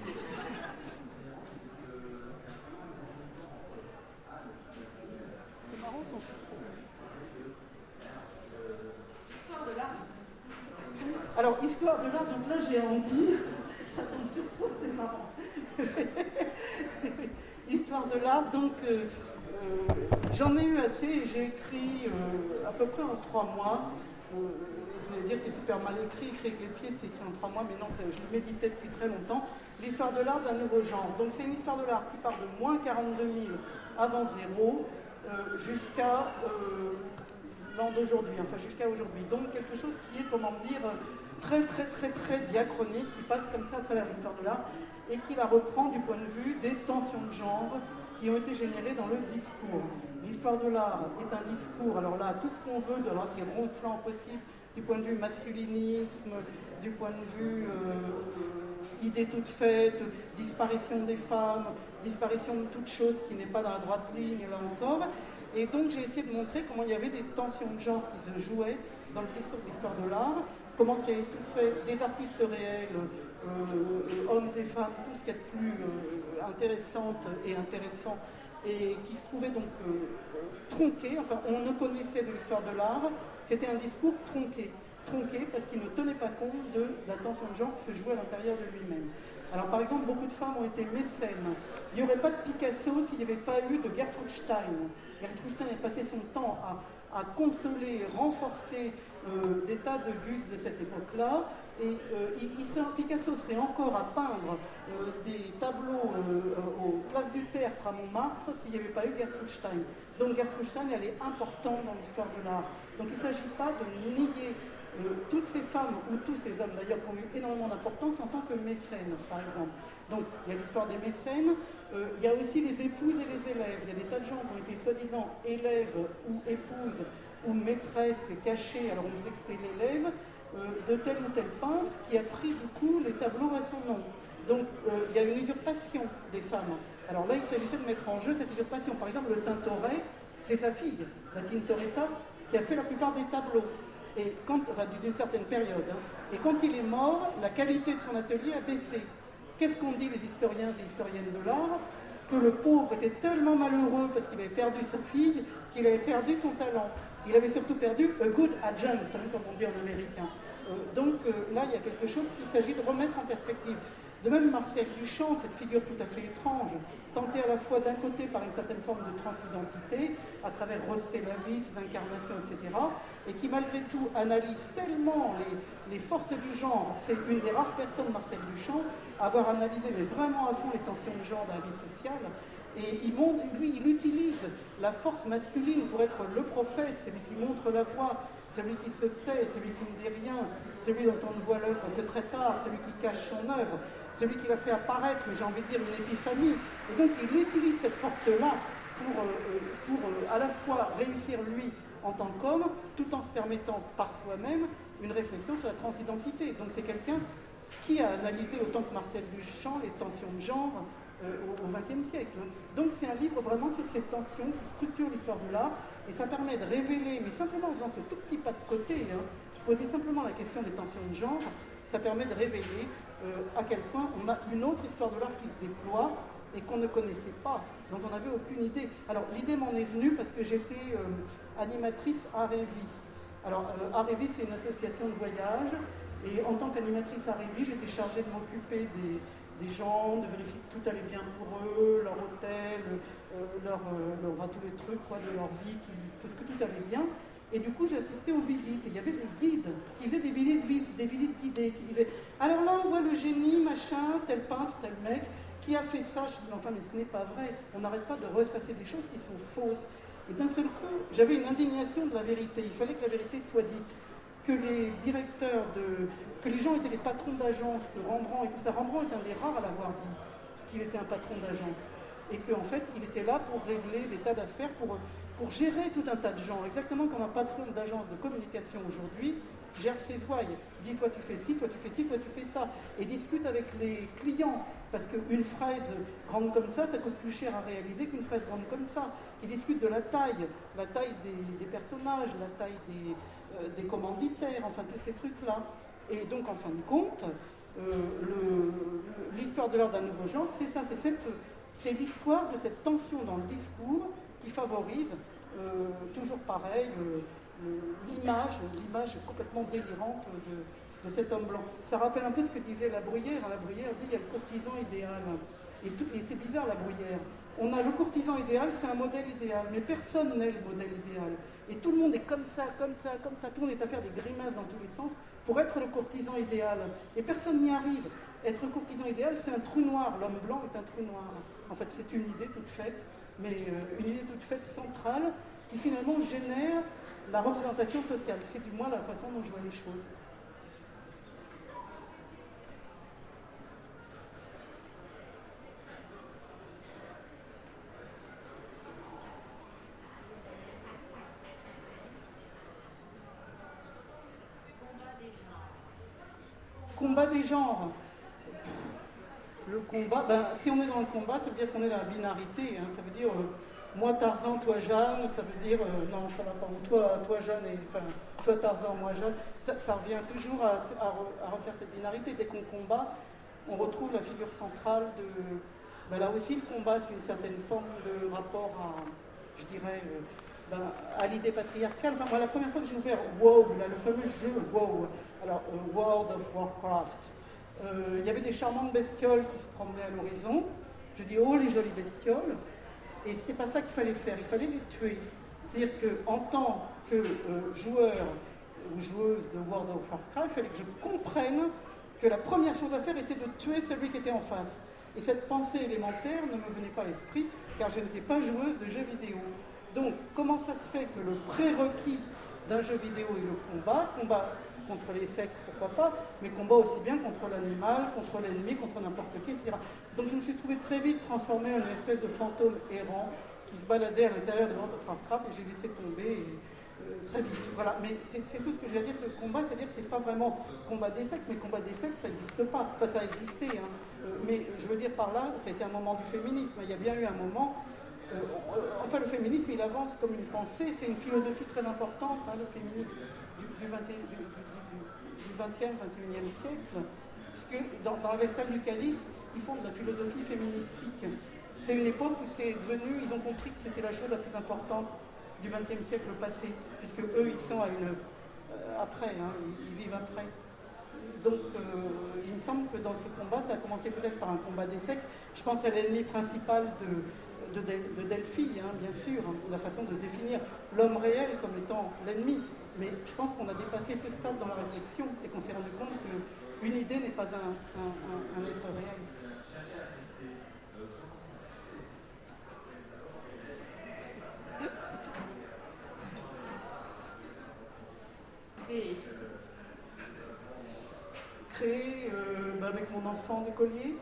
C'est marrant son système.
Histoire de l'art.
Alors, histoire de l'art, donc là j'ai à en dire, ça tombe sur toi, c'est marrant. Histoire de l'art, donc euh, euh, j'en ai eu assez, j'ai écrit euh, à peu près en trois mois. Euh, vous allez dire c'est super mal écrit, écrit avec les pieds, c'est écrit en trois mois, mais non, je le méditais depuis très longtemps. L'histoire de l'art d'un nouveau genre. Donc c'est une histoire de l'art qui part de moins quarante-deux mille avant zéro euh, jusqu'à euh, l'an d'aujourd'hui, enfin jusqu'à aujourd'hui. Donc quelque chose qui est, comment dire, très très très très diachronique, qui passe comme ça à travers l'histoire de l'art et qui la reprend du point de vue des tensions de genre qui ont été générées dans le discours. L'histoire de l'art est un discours, alors là, tout ce qu'on veut, de l'aussi ronflant possible, du point de vue masculinisme, du point de vue euh, idée toute faite, disparition des femmes, disparition de toute chose qui n'est pas dans la droite ligne, là encore. Et donc j'ai essayé de montrer comment il y avait des tensions de genre qui se jouaient dans le discours de l'histoire de l'art, comment c'est étouffé des artistes réels euh, hommes et femmes, tout ce qu'il y a de plus euh, intéressante et intéressant, et qui se trouvait donc euh, tronqué, enfin on ne connaissait de l'histoire de l'art, c'était un discours tronqué, tronqué parce qu'il ne tenait pas compte de la tension de genre qui se jouait à l'intérieur de lui-même. Alors par exemple, beaucoup de femmes ont été mécènes. Il n'y aurait pas de Picasso s'il n'y avait pas eu de Gertrude Stein. Gertrude Stein a passé son temps à, à consoler, renforcer euh, des tas de bustes de cette époque-là. Et euh, il, il serait, Picasso serait encore à peindre euh, des tableaux euh, aux places du Tertre à Montmartre s'il n'y avait pas eu Gertrude Stein. Donc Gertrude Stein, elle est importante dans l'histoire de l'art. Donc il ne s'agit pas de nier Euh, toutes ces femmes, ou tous ces hommes d'ailleurs, qui ont eu énormément d'importance en tant que mécènes, par exemple. Donc, il y a l'histoire des mécènes, euh, il y a aussi les épouses et les élèves. Il y a des tas de gens qui ont été soi-disant élèves ou épouses ou maîtresses cachées, alors on disait que c'était l'élève, euh, de tel ou tel peintre qui a pris du coup les tableaux à son nom. Donc, euh, il y a une usurpation des femmes. Alors là, il s'agissait de mettre en jeu cette usurpation. Par exemple, le Tintoret, c'est sa fille, la Tintoretta, qui a fait la plupart des tableaux. Et quand, enfin, d'une certaine période. Hein. Et quand il est mort, la qualité de son atelier a baissé. Qu'est-ce qu'ont dit les historiens et historiennes de l'art? Que le pauvre était tellement malheureux parce qu'il avait perdu sa fille, qu'il avait perdu son talent. Il avait surtout perdu a good adjunct, hein, comme on dit en américain. Euh, donc euh, là, il y a quelque chose qu'il s'agit de remettre en perspective. De même, Marcel Duchamp, cette figure tout à fait étrange, tentée à la fois d'un côté par une certaine forme de transidentité, à travers Rosset la vie, ses incarnations, et cetera, et qui malgré tout analyse tellement les, les forces du genre. C'est une des rares personnes, Marcel Duchamp, à avoir analysé, mais vraiment à fond, les tensions de genre dans la vie sociale. Et il montre, lui, il utilise la force masculine pour être le prophète, celui qui montre la voie, celui qui se tait, celui qui ne dit rien, celui dont on ne voit l'œuvre que très tard, celui qui cache son œuvre, celui qui l'a fait apparaître, mais j'ai envie de dire une épiphanie. Et donc il utilise cette force-là pour, euh, pour euh, à la fois réussir lui en tant qu'homme, tout en se permettant par soi-même une réflexion sur la transidentité. Donc c'est quelqu'un qui a analysé autant que Marcel Duchamp les tensions de genre euh, au vingtième siècle. Donc c'est un livre vraiment sur ces tensions qui structurent l'histoire de l'art, et ça permet de révéler, mais simplement en faisant ce tout petit pas de côté, hein, je posais simplement la question des tensions de genre, ça permet de révéler euh, à quel point on a une autre histoire de l'art qui se déploie et qu'on ne connaissait pas, dont on n'avait aucune idée. Alors l'idée m'en est venue parce que j'étais euh, animatrice Art et Vie. Alors euh, Art et Vie, c'est une association de voyage, et en tant qu'animatrice Art et Vie, j'étais chargée de m'occuper des, des gens, de vérifier que tout allait bien pour eux, leur hôtel, euh, leur, euh, leur, enfin, tous les trucs quoi, de leur vie, qui, que, que tout allait bien. Et du coup, j'ai assisté aux visites. Et il y avait des guides qui faisaient des visites, des visites guidées, qui disaient « Alors là, on voit le génie, machin, tel peintre, tel mec, qui a fait ça. » Je dis « Enfin, mais ce n'est pas vrai. On n'arrête pas de ressasser des choses qui sont fausses. » Et d'un seul coup, j'avais une indignation de la vérité. Il fallait que la vérité soit dite. Que les directeurs, de, que les gens étaient les patrons d'agence, que Rembrandt et tout ça. Rembrandt est un des rares à l'avoir dit, qu'il était un patron d'agence. Et qu'en fait, il était là pour régler des tas d'affaires, pour... pour gérer tout un tas de gens, exactement comme un patron d'agence de communication aujourd'hui gère ses ouailles. Dis, toi tu fais ci, toi tu fais ci, toi tu fais ça. Et discute avec les clients, parce qu'une fraise grande comme ça, ça coûte plus cher à réaliser qu'une fraise grande comme ça. Qui discute de la taille, la taille des, des personnages, la taille des, euh, des commanditaires, enfin tous ces trucs-là. Et donc en fin de compte, euh, l'histoire de l'art d'un nouveau genre, c'est ça, c'est l'histoire de cette tension dans le discours qui favorise, euh, toujours pareil, euh, l'image, l'image complètement délirante de, de cet homme blanc. Ça rappelle un peu ce que disait La Bruyère. La Bruyère dit il y a le courtisan idéal. Et, et c'est bizarre, La Bruyère. On a le courtisan idéal, c'est un modèle idéal, mais personne n'est le modèle idéal. Et tout le monde est comme ça, comme ça, comme ça. Tout le monde est à faire des grimaces dans tous les sens pour être le courtisan idéal. Et personne n'y arrive. Être courtisan idéal, c'est un trou noir. L'homme blanc est un trou noir. En fait, c'est une idée toute faite, mais euh, une idée toute faite centrale qui finalement génère la représentation sociale. C'est du moins la façon dont je vois les choses. Combat des genres. Le combat, ben, si on est dans le combat, ça veut dire qu'on est dans la binarité. Hein. Ça veut dire euh, moi Tarzan, toi Jeanne. Ça veut dire euh, non, ça va pas. Toi, toi Jeanne, et, enfin, toi Tarzan, moi Jeanne. Ça, ça revient toujours à, à, à refaire cette binarité. Dès qu'on combat, on retrouve la figure centrale de... Ben là aussi, le combat, c'est une certaine forme de rapport à, je dirais, euh, ben, à l'idée patriarcale. Enfin, moi, la première fois que j'ai ouvert WoW, là, le fameux jeu WoW, alors euh, World of Warcraft, euh, il y avait des charmantes bestioles qui se promenaient à l'horizon. Je dis, oh, les jolies bestioles. Et c'était pas ça qu'il fallait faire, il fallait les tuer. C'est-à-dire qu'en tant que euh, joueur ou joueuse de World of Warcraft, il fallait que je comprenne que la première chose à faire était de tuer celui qui était en face. Et cette pensée élémentaire ne me venait pas à l'esprit, car je n'étais pas joueuse de jeux vidéo. Donc, comment ça se fait que le prérequis d'un jeu vidéo est le combat, combat contre les sexes, pourquoi pas, mais combat aussi bien contre l'animal, contre l'ennemi, contre n'importe qui, et cetera. Donc je me suis trouvé très vite transformé en une espèce de fantôme errant qui se baladait à l'intérieur de World of Warcraft, et j'ai laissé tomber et, euh, très vite. Voilà. Mais c'est tout ce que j'ai à dire sur le combat, c'est-à-dire que c'est pas vraiment combat des sexes, mais combat des sexes, ça n'existe pas. Enfin, ça a existé, hein. Euh, mais je veux dire par là, ça a été un moment du féminisme. Il y a bien eu un moment... Euh, enfin, le féminisme, il avance comme une pensée, c'est une philosophie très importante, hein, le féminisme du, du, vingtième, du, du, du vingtième, vingt et unième siècle, parce que dans, dans la Vestale du Calice, ils font de la philosophie féministique. C'est une époque où c'est devenu, ils ont compris que c'était la chose la plus importante du vingtième siècle passé, puisque eux, ils sont à une... Euh, après, hein, ils, ils vivent après. Donc, euh, il me semble que dans ce combat, ça a commencé peut-être par un combat des sexes. Je pense à l'ennemi principal de... De, Del, de Delphi, hein, bien sûr, hein, la façon de définir l'homme réel comme étant l'ennemi. Mais je pense qu'on a dépassé ce stade dans la réflexion et qu'on s'est rendu compte qu'une idée n'est pas un, un, un, un être réel. Créer. Créer euh, bah avec mon enfant d'écolier.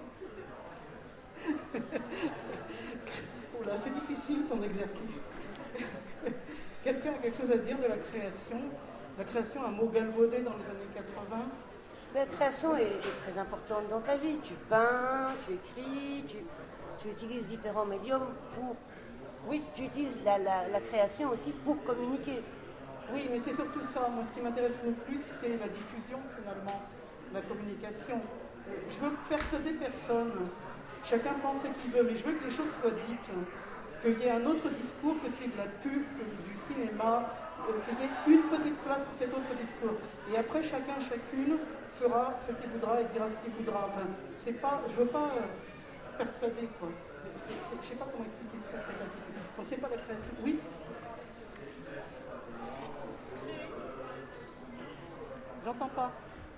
Oula, c'est difficile ton exercice. Quelqu'un a quelque chose à dire de la création? La création, un mot galvaudé dans les années quatre-vingts.
La création est, est très importante dans ta vie. Tu peins, tu écris, tu, tu utilises différents médiums pour... Oui, tu utilises la, la, la création aussi pour communiquer.
Oui, mais c'est surtout ça. Moi, ce qui m'intéresse le plus, c'est la diffusion, finalement, la communication. Je veux persuader personne. Chacun pense ce qu'il veut, mais je veux que les choses soient dites. Qu'il y ait un autre discours que celui de la pub, du cinéma, euh, qu'il y ait une petite place pour cet autre discours. Et après, chacun, chacune fera ce qu'il voudra et dira ce qu'il voudra. Enfin, c'est pas, je veux pas euh, persuader, quoi. C'est, c'est, je sais pas comment expliquer ça, cette attitude. On sait pas la création. Oui. J'entends pas.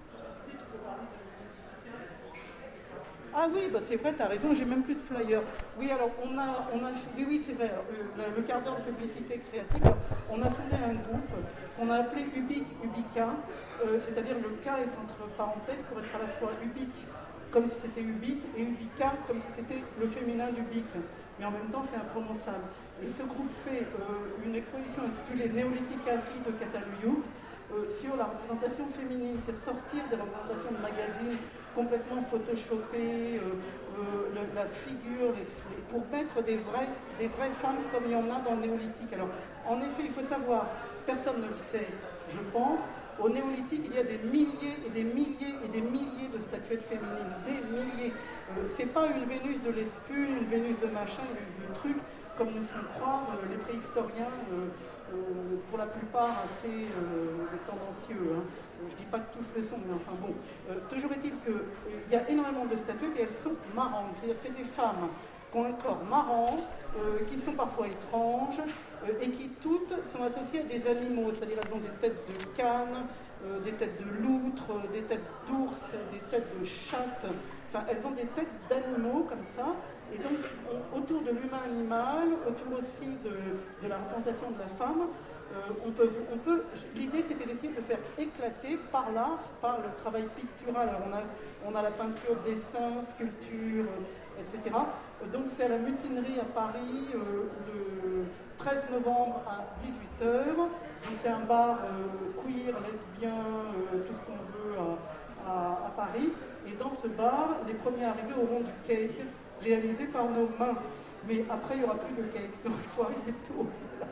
Ah oui, bah c'est vrai, tu as raison, j'ai même plus de flyers. Oui, alors on a, on a oui, oui c'est vrai, le, le quart d'heure de publicité créative, alors, on a fondé un groupe qu'on a appelé Ubic Ubica, euh, c'est-à-dire le K est entre parenthèses pour être à la fois Ubic comme si c'était Ubic et Ubica comme si c'était le féminin d'Ubic, mais en même temps c'est imprononçable. Et ce groupe fait euh, une exposition intitulée Néolithica Fille de Cataluyuk, Euh, sur la représentation féminine, c'est sortir des représentations de magazines complètement photoshopées, euh, euh, le, la figure, les, les, pour mettre des vraies, des vraies femmes comme il y en a dans le néolithique. Alors, en effet, il faut savoir, personne ne le sait, je pense, au néolithique, il y a des milliers et des milliers et des milliers de statuettes féminines, des milliers. Euh, c'est pas une Vénus de l'Espune, une Vénus de machin, une Vénus de truc, comme nous font croire euh, les préhistoriens, euh, Euh, pour la plupart assez euh, tendancieux. Hein. Je ne dis pas que tous le sont, mais enfin bon. Euh, toujours est-il qu'il euh, y a énormément de statuettes et elles sont marrantes. C'est-à-dire c'est des femmes qui ont un corps marrant, euh, qui sont parfois étranges euh, et qui toutes sont associées à des animaux. C'est-à-dire elles ont des têtes de cane, euh, des têtes de loutre, des têtes d'ours, des têtes de chatte. Enfin, elles ont des têtes d'animaux comme ça. Et donc, on, autour de l'humain animal, autour aussi de, de la représentation de la femme, euh, on peut, on peut, l'idée c'était d'essayer de faire éclater par l'art, par le travail pictural. Alors on a, on a la peinture, dessin, sculpture, euh, et cetera. Donc c'est à la Mutinerie à Paris, euh, le treize novembre à dix-huit heures. Donc c'est un bar euh, queer, lesbien, euh, tout ce qu'on veut à, à, à Paris. Et dans ce bar, les premiers arrivés auront du cake, réalisé par nos mains. Mais après, il n'y aura plus de cake, donc il faut arriver tôt. Voilà.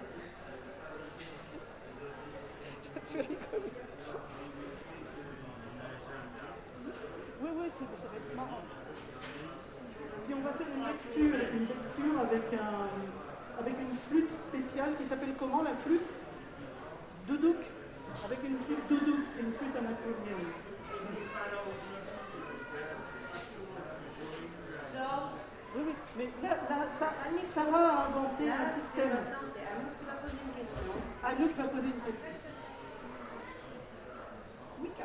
Ça fait rigoler. Oui, oui, ça va être marrant. on va faire une lecture, une lecture avec, un, avec une flûte spéciale qui s'appelle comment la flûte? Doudouk. Avec une flûte doudouk, c'est une flûte anatolienne. Oui, oui, mais là, là ça, Sarah a inventé là, un système.
Maintenant, c'est Anouk qui va poser une question.
Anouk va poser une question.
Wicca.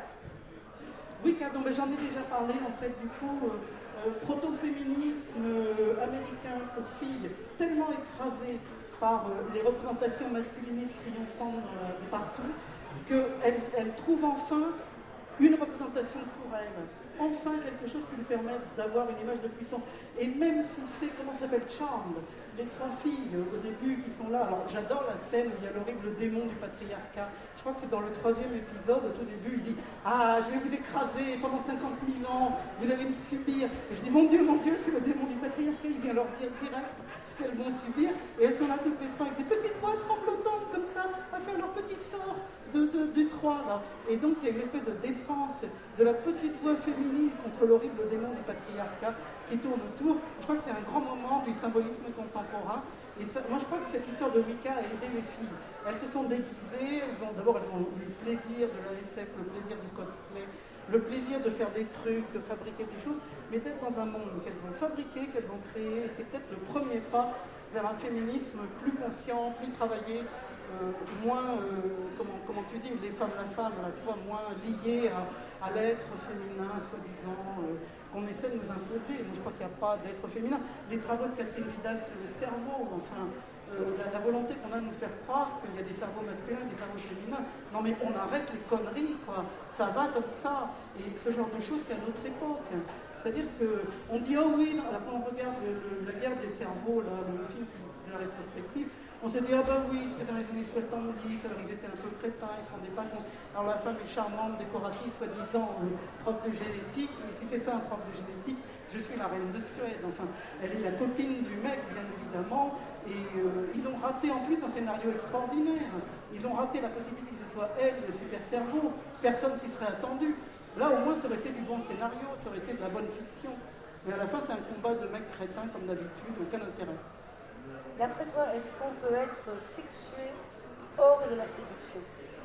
Wicca, donc j'en ai déjà parlé en fait du coup. Euh, Euh, proto-féminisme euh, américain pour filles, tellement écrasé par euh, les représentations masculinistes triomphantes euh, de partout, qu'elle elle trouve enfin une représentation pour elle, enfin quelque chose qui lui permette d'avoir une image de puissance. Et même si c'est, comment ça s'appelle, Charmed, les trois filles euh, au début qui sont là, alors j'adore la scène où il y a l'horrible démon du patriarcat, je crois que c'est dans le troisième épisode, au tout début, il dit « Ah, je vais vous écraser pendant cinquante mille ans, vous allez me subir ». Et je dis « Mon Dieu, mon Dieu, c'est le démon du patriarcat, il vient leur dire direct ce qu'elles vont subir ». Et elles sont là toutes les trois avec des petites voix tremblotantes comme ça, à faire leur petit sort de, de, du trois, là. Et donc il y a une espèce de défense de la petite voix féminine contre l'horrible démon du patriarcat qui tourne autour. Je crois que c'est un grand moment du symbolisme contemporain. Et ça, moi, je crois que cette histoire de Wicca a aidé les filles. Elles se sont déguisées, elles ont, d'abord, elles ont eu le plaisir de la S F, le plaisir du cosplay, le plaisir de faire des trucs, de fabriquer des choses, mais d'être dans un monde qu'elles ont fabriqué, qu'elles ont créé, et qui est peut-être le premier pas vers un féminisme plus conscient, plus travaillé, euh, moins, euh, comment, comment tu dis, les femmes, la femme, là, tu vois, moins liées à, à l'être féminin, soi-disant, euh, qu'on essaie de nous imposer. Moi, je crois qu'il n'y a pas d'être féminin. Les travaux de Catherine Vidal sur le cerveau, enfin, euh, la, la volonté qu'on a de nous faire croire qu'il y a des cerveaux masculins et des cerveaux féminins. Non, mais on arrête les conneries, quoi. Ça va comme ça. Et ce genre de choses, c'est à notre époque. C'est-à-dire qu'on dit, oh oui, non, là, quand on regarde le, le, la guerre des cerveaux, là, le film qui, de la rétrospective, on se dit, ah ben oui, c'était dans les années soixante-dix, alors ils étaient un peu crétins, ils ne se rendaient pas compte. Alors la femme est charmante, décorative, soi-disant euh, prof de génétique, et si c'est ça un prof de génétique, je suis la reine de Suède. Enfin, elle est la copine du mec, bien évidemment, et euh, ils ont raté en plus un scénario extraordinaire. Ils ont raté la possibilité que ce soit elle, le super cerveau. Personne s'y serait attendu. Là, au moins, ça aurait été du bon scénario, ça aurait été de la bonne fiction. Mais à la fin, c'est un combat de mecs crétins, comme d'habitude, aucun intérêt.
D'après toi, est-ce qu'on peut être sexué hors de la séduction?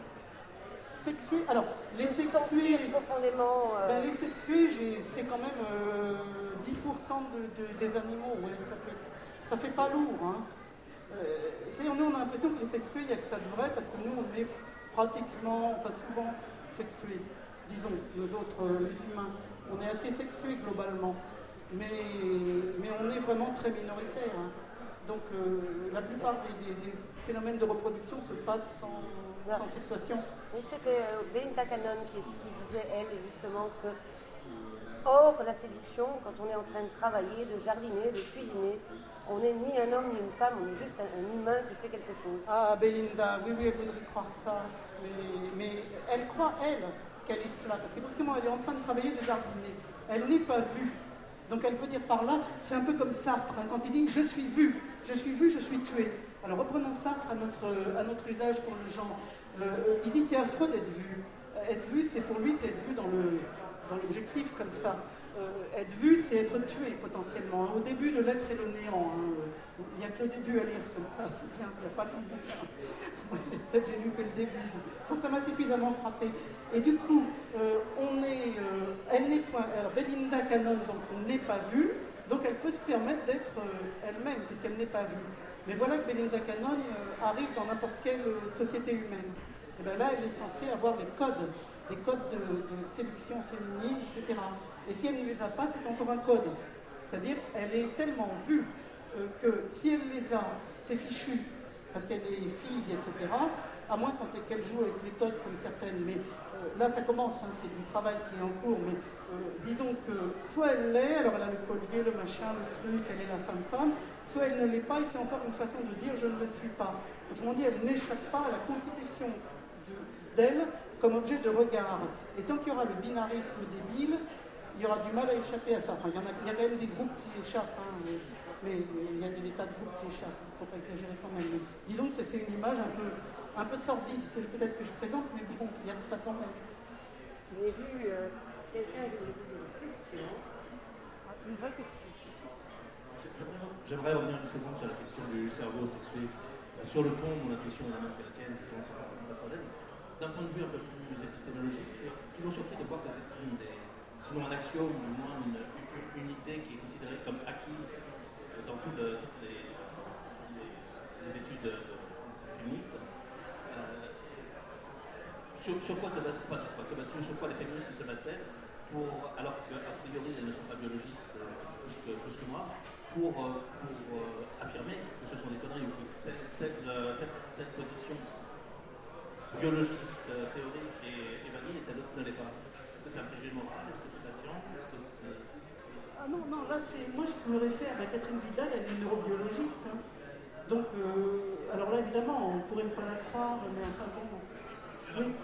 Sexué, alors, les
Se
sexués...
sentir profondément... Euh...
Ben, les sexués, c'est quand même euh, dix pour cent de, de, des animaux, ouais, ça fait, ça fait pas lourd. Hein. Euh, nous, on a l'impression que les sexués, il n'y a que ça de vrai, parce que nous, on est pratiquement, enfin souvent, sexués. Disons, nous autres, euh, les humains, on est assez sexués globalement, mais, mais on est vraiment très minoritaire. Hein. Donc euh, la plupart des, des, des phénomènes de reproduction se passent sans, sans sexuation.
Oui, c'était euh, Belinda Cannon qui, qui disait, elle, justement, que hors la séduction, quand on est en train de travailler, de jardiner, de cuisiner, on n'est ni un homme ni une femme, on est juste un, un humain qui fait quelque chose.
Ah, Belinda, oui, oui, elle voudrait croire ça, mais, mais elle croit, elle, qu'elle est cela, parce que brusquement, elle est en train de travailler, de jardiner. Elle n'est pas vue. Donc elle veut dire par là, c'est un peu comme Sartre, hein, quand il dit « je suis vu, je suis vu, je suis tué ». Alors reprenons Sartre à notre, à notre usage pour le genre. Euh, il dit c'est affreux d'être vu. Euh, être vu, c'est pour lui, c'est être vu dans le, dans l'objectif comme ça. Euh, être vu, c'est être tué potentiellement. Au début de l'être et le néant. Hein. Il n'y a que le début à lire comme ça, c'est bien, il n'y a pas tout le bouquin. Peut-être j'ai lu que le début. Bon, ça m'a suffisamment frappé. Et du coup, euh, on est, euh, elle n'est point, alors Belinda Cannon, donc on n'est pas vue, donc elle peut se permettre d'être euh, elle-même, puisqu'elle n'est pas vue. Mais voilà que Belinda Cannon euh, arrive dans n'importe quelle société humaine. Et bien là, elle est censée avoir les codes, des codes de, de séduction féminine, et cetera. Et si elle ne les a pas, c'est encore un code. C'est-à-dire, elle est tellement vue euh, que si elle les a, c'est fichu, parce qu'elle est fille, et cetera, à moins qu'elle joue avec les codes comme certaines, mais euh, là ça commence, hein, c'est du travail qui est en cours, mais euh, disons que soit elle l'est, alors elle a le collier, le machin, le truc, elle est la femme-femme, soit elle ne l'est pas, et c'est encore une façon de dire je ne le suis pas. Autrement dit, elle n'échappe pas à la constitution d'elle comme objet de regard. Et tant qu'il y aura le binarisme débile, il y aura du mal à échapper à ça. Enfin, il y, en a, il y a quand même des groupes qui échappent, hein, mais, mais il y a des tas de groupes qui échappent, il ne faut pas exagérer quand même. Mais disons que c'est une image un peu, un peu sordide que peut-être que je présente, mais bon, il y a de ça quand même.
J'ai vu euh, quelqu'un qui voulait poser une question.
Ah, une vraie question.
J'aimerais revenir une seconde sur la question du cerveau sexué. Sur le fond, mon intuition est la même que la tienne, je pense, pas de problème. D'un point de vue un peu plus épistémologique, je suis toujours surpris de voir que c'est une des, sinon un axiome, du moins une, une, une idée qui est considérée comme acquise dans tout le, toutes les, les, les études féministes. Euh, sur, sur quoi te bases-tu, pas sur quoi, te bases-tu, sur quoi les féministes se basent-elles, pour, alors qu'a priori elles ne sont pas biologistes euh, plus, que, plus que moi, pour, euh, pour euh, affirmer que ce sont des conneries ou que telle, telle, telle, telle position biologiste, euh, théorique et, et valide et telle autre ne l'est pas. Est-ce que c'est un préjugé moral? Est-ce que c'est la science? Est-ce que c'est...
Ah non, non, là c'est... Moi je me réfère à Catherine Vidal, elle est neurobiologiste. Hein. Donc, euh, alors là évidemment, on pourrait ne pas la croire, mais enfin bon. Oui.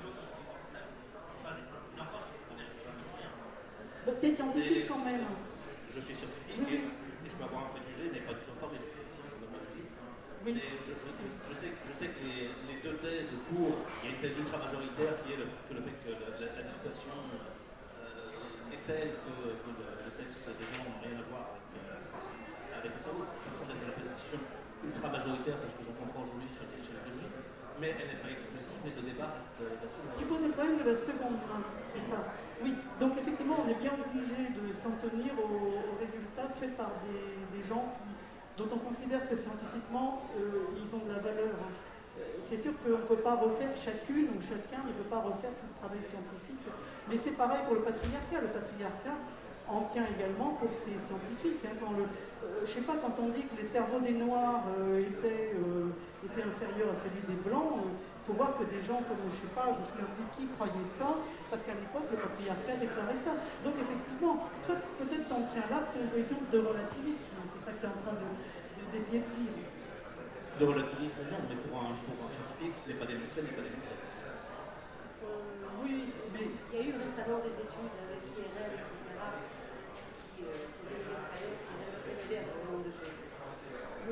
Bah, t'es scientifique quand même.
Je suis scientifique
oui,
et,
oui.
et je peux avoir un préjugé, mais pas du tout fort, mais je suis je suis biologiste.
Oui.
Mais je, je, je, sais, je sais que les, les deux thèses pour, il y a une thèse ultra-majoritaire qui est le, que le fait que la, la, la dispersion euh, est telle que, que le, le sexe des gens n'a rien à voir avec, euh, avec le cerveau. Ça me semble être la position ultra-majoritaire parce que j'en comprends aujourd'hui chez, chez les biologistes, mais elle n'est pas exclusive, mais le débat reste la seconde.
Tu poses le problème de la seconde main, c'est ça. Oui, donc effectivement, on est bien obligé de s'en tenir aux, aux résultats faits par des, des gens qui, dont on considère que scientifiquement, euh, ils ont de la valeur. Euh, c'est sûr qu'on ne peut pas refaire chacune ou chacun ne peut pas refaire tout le travail scientifique, mais c'est pareil pour le patriarcat. Le patriarcat en tient également pour ses scientifiques. Hein, quand le, euh, je ne sais pas, quand on dit que les cerveaux des Noirs euh, étaient, euh, étaient inférieurs à celui des Blancs, il euh, faut voir que des gens comme, je ne sais pas, je me souviens plus qui croyait ça, parce qu'à l'époque, le patriarcat déclarait ça. Donc effectivement, toi, peut-être t'en tiens là sur une position de relativisme. C'est ça que tu es en train d'essayer de, de, de dire.
De relativisme, non, mais pour un, pour un scientifique, ce n'est pas démontré, n'est pas démontré.
Euh, oui, mais...
Il y a eu récemment des études avec I R M, et cetera, qui, euh, qui ont des expériences qui ont révélé un certain nombre de choses.
Oui.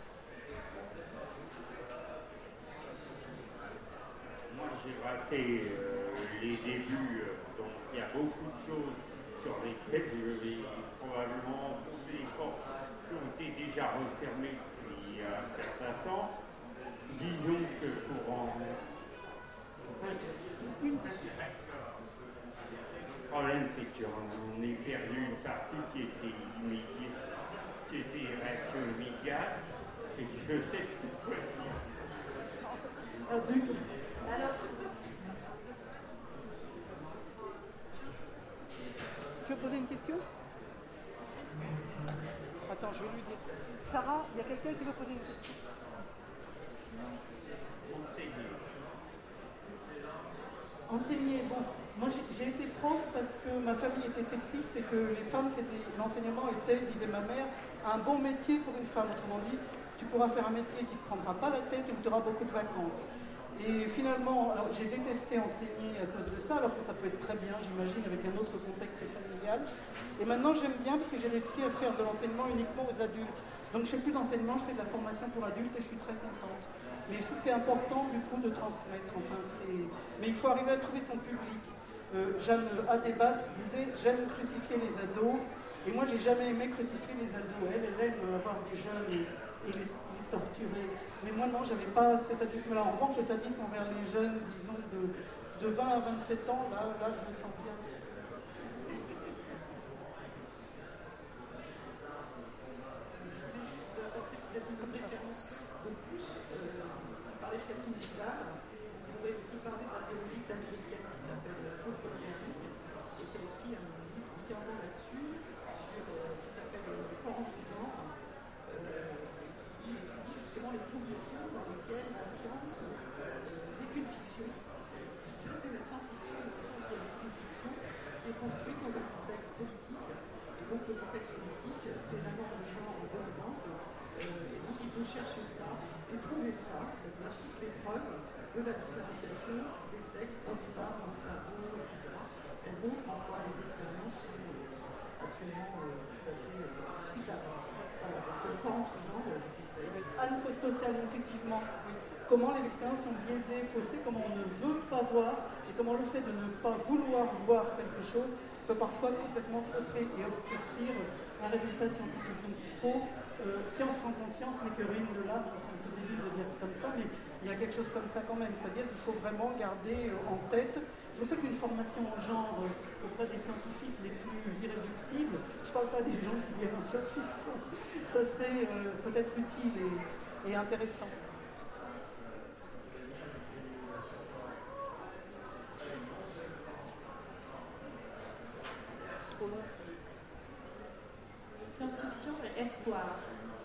Moi, j'ai raté euh, les débuts, euh, donc il y a beaucoup de choses sur lesquelles je vais probablement poser des portes qui ont été déjà refermées depuis un certain temps. Disons que pour en... Le problème, c'est que j'en ai perdu une partie qui était immédiate, qui était réaction immédiate, et je sais que je peux dire.
Ah, du tout.
Alors,
tu veux poser une question? Attends, je vais lui dire. Sarah, il y a quelqu'un qui veut poser une question?
Enseigner.
Enseigner, bon. Moi, j'ai été prof parce que ma famille était sexiste et que les femmes, l'enseignement était, disait ma mère, un bon métier pour une femme. Autrement dit, tu pourras faire un métier qui ne te prendra pas la tête et où tu auras beaucoup de vacances. Et finalement, alors j'ai détesté enseigner à cause de ça, alors que ça peut être très bien, j'imagine, avec un autre contexte familial. Et maintenant, j'aime bien parce que j'ai réussi à faire de l'enseignement uniquement aux adultes. Donc je ne fais plus d'enseignement, je fais de la formation pour adultes et je suis très contente. Mais je trouve que c'est important, du coup, de transmettre. Enfin, mais il faut arriver à trouver son public. Euh, Jeanne Adebat disait « J'aime crucifier les ados ». Et moi, j'ai jamais aimé crucifier les ados. Elle, elle aime avoir des jeunes et, et les, les torturer. Mais moi, non, j'avais pas ce sadisme-là. En revanche, le sadisme envers les jeunes, disons, de, de vingt à vingt-sept ans, là, là, je le sens bien.
Aussi parler d'un biologiste américaine qui s'appelle Fausto Bernard et qui a écrit un livre entièrement là-dessus, euh, qui s'appelle Les corps du genre, euh, et qui étudie justement les conditions dans lesquelles la science euh, n'est qu'une fiction. C'est la science-fiction, dans le sens de une fiction qui est construite dans un contexte politique. Et donc le contexte politique, c'est la norme de genre dominante. Euh, et donc il faut chercher ça et trouver ça, c'est-à-dire toutes les preuves de la différenciation des sexes, hommes-femmes, dans le cerveau, et cetera. Elle montre en quoi les expériences sont absolument euh, tout à fait euh, discutables. Voilà, donc le corps entre genres, je conseille.
Anne Fausto-Scalia, effectivement. Oui. Comment les expériences sont biaisées, faussées, comment on ne veut pas voir, et comment le fait de ne pas vouloir voir quelque chose peut parfois complètement fausser et obscurcir un résultat scientifique. Donc il faut euh, science sans conscience n'est que ruine de l'âme, c'est un peu débile de dire comme ça, mais il y a quelque chose comme ça quand même, c'est-à-dire qu'il faut vraiment garder euh, en tête, c'est pour ça qu'une formation en genre euh, auprès des scientifiques les plus irréductibles, je ne parle pas des gens qui viennent en science-fiction, ça serait euh, peut-être utile et, et intéressant. Trop long.
Science-fiction et espoir.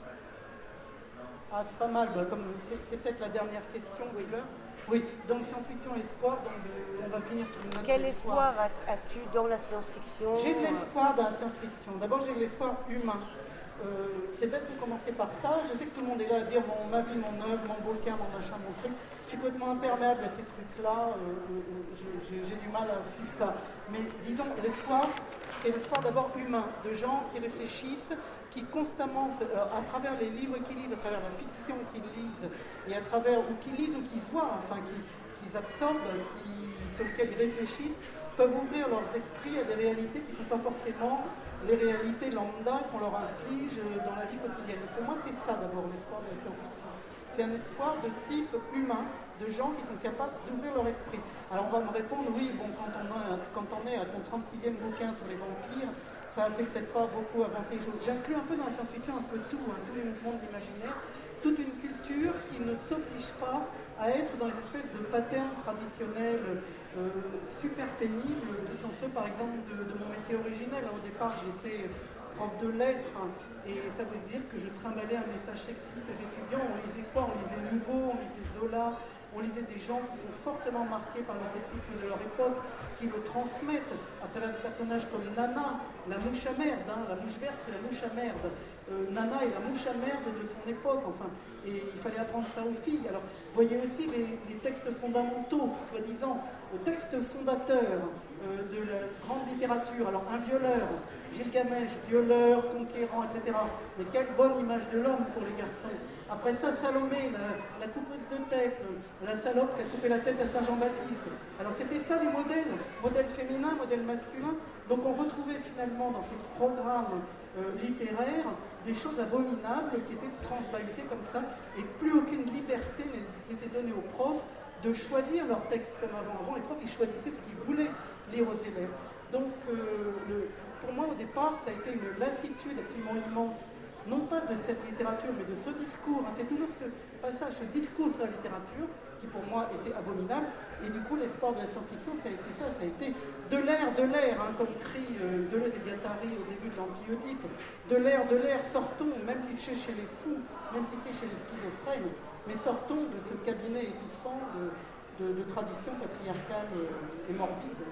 Ah, c'est pas mal, bah, comme c'est, c'est peut-être la dernière question, oui. Oui, donc science-fiction et espoir, donc euh, on va finir sur une note.
Quel espoir as-tu dans la science-fiction?
J'ai de l'espoir dans la science-fiction. D'abord, j'ai de l'espoir humain. Euh, c'est bête de commencer par ça. Je sais que tout le monde est là à dire mon, ma vie, mon œuvre, mon bouquin, mon machin, mon truc. Je suis complètement imperméable à ces trucs-là. Euh, euh, je, j'ai, j'ai du mal à suivre ça. Mais disons, l'espoir, c'est l'espoir d'abord humain, de gens qui réfléchissent, qui constamment, euh, à travers les livres qu'ils lisent, à travers la fiction qu'ils lisent, et à travers, ou qu'ils lisent ou qu'ils voient, enfin, qu'ils, qu'ils absorbent, qui, sur lesquels ils réfléchissent, peuvent ouvrir leurs esprits à des réalités qui ne sont pas forcément les réalités lambda qu'on leur inflige dans la vie quotidienne. Et pour moi, c'est ça d'abord l'espoir de la science-fiction. C'est un espoir de type humain, de gens qui sont capables d'ouvrir leur esprit. Alors on va me répondre, oui, bon, quand on, a, quand on est à ton trente-sixième bouquin sur les vampires, ça ne fait peut-être pas beaucoup avancer les choses. J'inclus un peu dans la science-fiction un peu tout, hein, tous les mouvements de l'imaginaire, toute une culture qui ne s'oblige pas à être dans les espèces de patterns traditionnels euh, super pénibles, qui sont ceux par exemple de, de mon métier originel. Au départ, j'étais prof de lettres, hein, et ça veut dire que je trimballais un message sexiste aux étudiants. On lisait quoi? On lisait Hugo, on lisait Zola, on lisait des gens qui sont fortement marqués par le sexisme de leur époque, qui le transmettent à travers des personnages comme Nana, la mouche à merde, hein, la mouche verte c'est la mouche à merde. Euh, Nana est la mouche à merde de son époque, enfin, et il fallait apprendre ça aux filles. Alors, voyez aussi les, les textes fondamentaux, soi-disant, le texte fondateur euh, de la grande littérature. Alors, un violeur, Gilgamesh, violeur, conquérant, et cetera. Mais quelle bonne image de l'homme pour les garçons. Après ça, Salomé, la, la coupeuse de tête, la salope qui a coupé la tête à Saint Jean-Baptiste. Alors c'était ça les modèles, modèles féminins, modèles masculins. Donc on retrouvait finalement dans ces programmes euh, littéraires des choses abominables qui étaient transbalutées comme ça, et plus aucune liberté n'était donnée aux profs de choisir leurs textes comme avant. Avant, les profs, ils choisissaient ce qu'ils voulaient lire aux élèves. Donc euh, le, pour moi, au départ, ça a été une lassitude absolument immense, non pas de cette littérature, mais de ce discours. Hein, c'est toujours ce passage, ce discours sur la littérature, qui pour moi était abominable. Et du coup, l'espoir de la science-fiction, ça a été ça, ça a été de l'air, de l'air, hein, comme crie euh, Deleuze et Guattari au début de l'Anti-Oedipe. De l'air, de l'air, sortons, même si c'est chez les fous, même si c'est chez les schizophrènes, mais sortons de ce cabinet étouffant de, de, de tradition patriarcale euh, et morbide.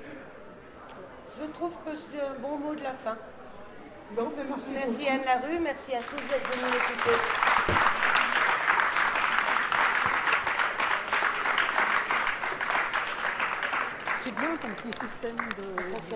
Je trouve que c'est un bon mot de la fin.
Bon, ben merci
merci
beaucoup.
Anne Larue, merci à tous d'être venus l'écouter.
C'est bien ton petit système de...